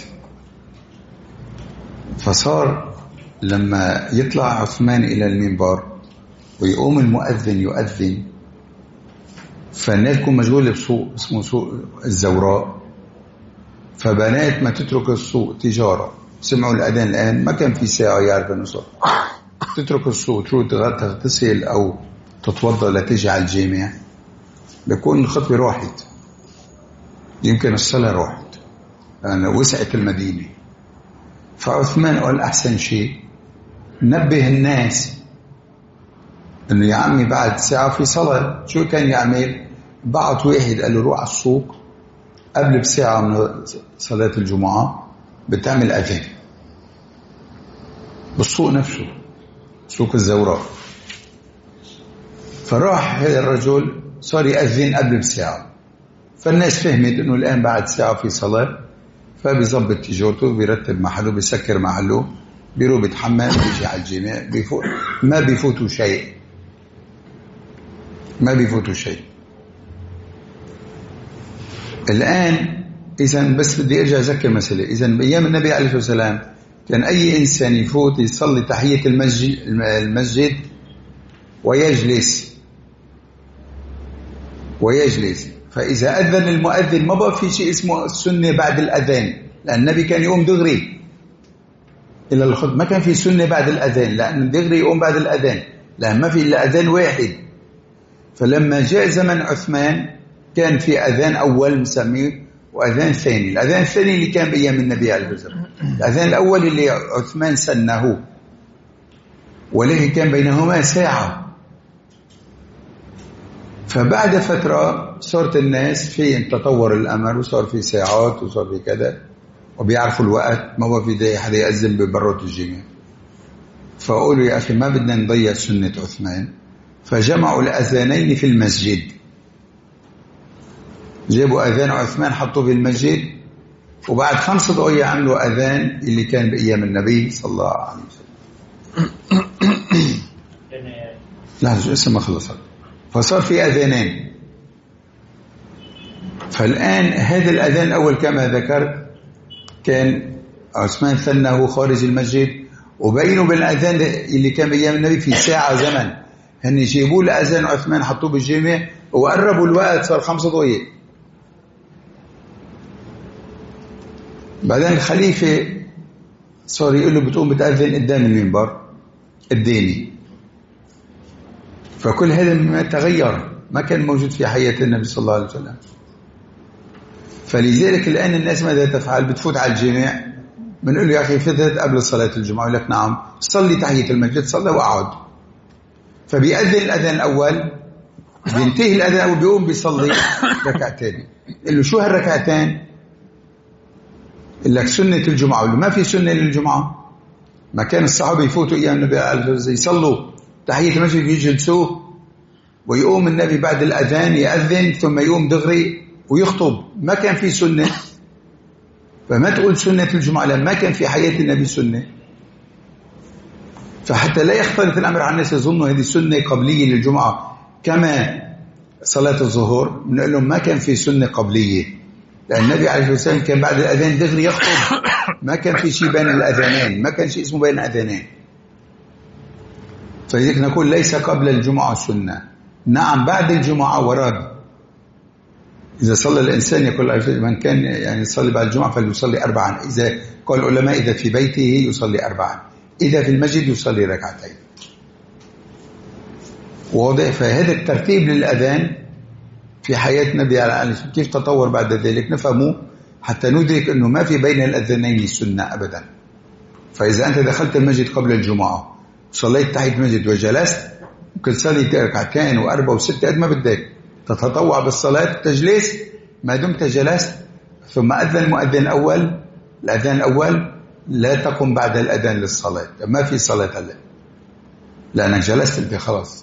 B: فصار لما يطلع عثمان إلى المنبر ويقوم المؤذن يؤذن، فالناس تكون مشغولة بسوق اسمه سوق الزوراء، فبنات ما تترك السوق تجارة، سمعوا الأذان الآن ما كان في ساعة يعرف أنه صار، تترك السوق تروح تغتسل أو تتوضأ لتجي على الجامع، بيكون الخطبة راحت، يمكن الصلاة راحت يعني وسعت المدينة. فعثمان قال أحسن شيء نبه الناس إنه يا عمي بعد ساعة في صلاة. شو كان يعمل؟ بعت واحد قال له روح على السوق قبل بساعة من صلاة الجمعة بتعمل أذان بالسوق نفسه، سوق الزوراء. فراح هذا الرجل صار يأذن قبل بساعة، فالناس فهمت إنه الآن بعد ساعة في صلاة، فبيظبط تجارته، بيرتب محله، بيسكر محله، بيروح بيتحمل، بيجي على الجامع، ما بيفوتوا شيء، ما بيفوتوا شيء. الآن إذا بس بدي أرجع أذكر مسألة. إذا بأيام النبي عليه الصلاة والسلام كان أي إنسان يفوت يصلي تحية المسجد ويجلس. فإذا أذن المؤذن ما بقى في شيء اسمه السنة بعد الأذان، لأن النبي كان يقوم دغري إلى الخطبة، ما كان في سنة بعد الأذان، لأن دغري يقوم بعد الأذان، لأن ما في إلا أذان واحد. فلما جاء زمن عثمان كان في أذان أول نسميه وأذان ثاني. الأذان الثاني اللي كان بأيام النبي عليه الصلاة والسلام، الأذان الأول اللي عثمان سنه، ولكن كان بينهما ساعة. فبعد فترة صارت الناس في تطور الأمر، وصار في ساعات وصار في كذا، وبيعرفوا الوقت، ما هو في داعي حدا يأذن ببروت الجميع. فقولوا يا أخي ما بدنا نضيع سنة عثمان، فجمعوا الأذانين في المسجد، جابوا أذان عثمان حطوه في المسجد، وبعد 5 دقائق عملوا أذان اللي كان بأيام النبي صلى الله عليه وسلم. لا لسه ما خلصت. فصار في أذانين. فالآن هذا الأذان الأول كما ذكرت كان عثمان ثناه خارج المسجد، وبينه وبين الأذان اللي كان بأيام النبي في ساعة زمن. هن جيبوا الأذان عثمان حطوه بالجامع وقربوا الوقت، صار 5 دقائق. بعدين الخليفة صار يقول له بتقوم بتأذن قدام المنبر قدامي. فكل هذا مما تغير، ما كان موجود في حياة النبي صلى الله عليه وسلم. فلذلك الآن الناس ماذا تفعل؟ بتفوت على الجامع، بنقول له يا أخي فتت قبل صلاة الجمعة، يقول لك نعم، صلي تحية المسجد، صلى وأقعد. فبيأذن الأذان الأول، بينتهي الأذان الأول، بيقوم بيصلي ركعتين. يقول له شو هالركعتين؟ يقول لك سنة الجمعة. يقول له ما في سنة للجمعة، ما كان الصحابة يفوتوا أيام النبي يصلوا تحية المسجد يجلسوا، ويقوم النبي بعد الأذان يأذن ثم يقوم دغري ويخطب، ما كان في سنة. فما تقول سنة الجمعة لما ما كان في حياة النبي سنة. فحتى لا يختلط الأمر عن الناس يظنوا هذه سنة قبلية للجمعة كما صلاة الظهر، بنقول لهم ما كان في سنة قبلية، لأن النبي عليه الصلاة والسلام كان بعد الأذان دغري يخطب، ما كان في شيء بين الأذانين، ما كان شيء اسمه بين أذانين. فلذلك نقول ليس قبل الجمعة سنة. نعم بعد الجمعة ورد، إذا صلى الإنسان يقول من كان يعني يصلي بعد الجمعة فليصلي 4. إذا قال العلماء إذا في بيته يصلي 4، إذا في المسجد يصلي 2. واضح؟ فهذا الترتيب للأذان في حياة النبي عليه الصلاة والسلام كيف تطور بعد ذلك نفهمه، حتى ندرك أنه ما في بين الأذانين السنة أبدا. فإذا أنت دخلت المسجد قبل الجمعة صليت تحت المسجد وجلست، ممكن تصلي 2 و4 و6 قد ما بدك، تتطوع بالصلاة تجلس ما دمت جلست. ثم أذن المؤذن الأول، الأذان الأول لا تقم بعد الأذان للصلاة، ما في صلاة الليل لأنك جلست انت خلاص،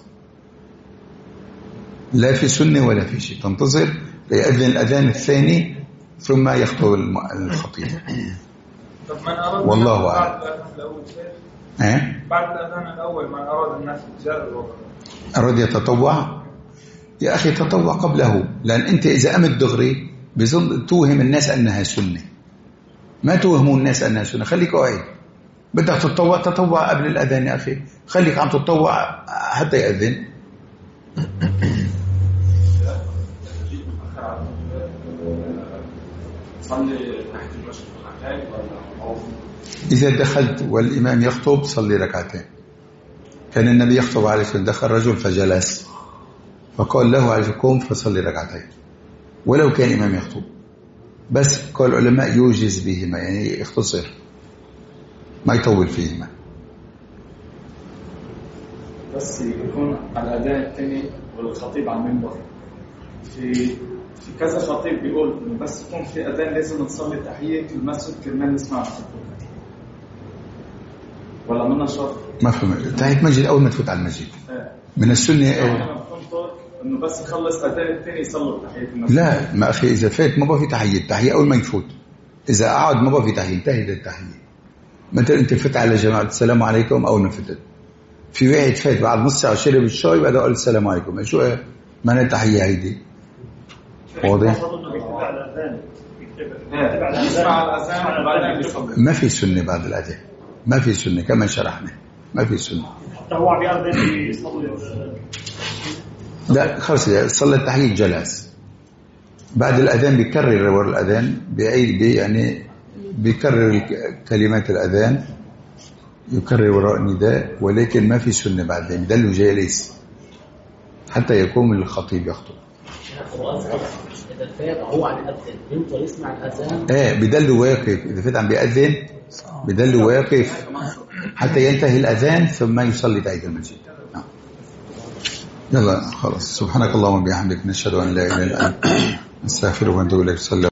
B: لا في سنة ولا في شيء، تنتظر ليأذن الأذان الثاني ثم يخطب الخطيب. والله أعلم.
J: بعد الأذان الأول من أراد الناس جاء الوقت،
B: أراد يتطوع، يا أخي تطوع قبله، لأن أنت إذا قمت دغري بظن توهم الناس أنها سنة. ما توهموا الناس أنها سنة، خليك واعي. بدك تتطوع تطوع قبل الأذان يا أخي، خليك عم تتطوع حتى يأذن. إذا دخلت والإمام يخطب صلي 2. كان النبي يخطب عليه الصلاة والسلام، دخل رجل فجلس فقال له عايز قوم فصلي ركعتين ولو كان إمام يخطب. بس قال العلماء يوجز بهما، يعني يختصر ما يطول فيهما.
J: بس يكون على الأذان الثاني والخطيب على المنبر. في كذا خطيب بيقول إنه بس يكون في أذان لازم نصلي تحية في المسجد كرمال نسمع الخطبة، ولا منا شرط؟
B: ما فهم. تحية مسجد أول ما تفوت على المسجد من السنة.
J: إنه بس يخلص أذان الثاني يصلوا تحية المسجد.
B: لا، ما أخي إذا فات ما بقى في تحية. تحية أول ما يفوت. إذا قعد ما بقى في تحية، انتهت التحية. مثلا أنت فت على جماعة السلام عليكم أول ما فتت. في واحد فات بعد نص ساعة شرب الشاي بعد قال السلام عليكم، شو معنى التحية هيدي؟ واضح؟ ما في سنة بعد الأذان، ما في سنة كما شرحنا، ما في سنة.
I: حتى هو بيأذن يصلي.
B: لا خلص صلى التحية جلس. بعد الأذان بيكرر ورا الأذان يعني بيكرر كلمات الأذان، يكرر وراء النداء، ولكن ما في سنة بعد ذلك. ده اللي جالس حتى يقوم الخطيب يخطب.
K: إذا فات هو عم يأذن ينطر يسمع الأذان
B: بدل واقف. إذا فات عم بيأذن بدل واقف حتى ينتهي الأذان ثم يصلي تحية المسجد. يلا خلاص. سبحانك اللهم وبحمدك نشهد أن لا إله إلا أنت نستغفرك ونتوب إليك.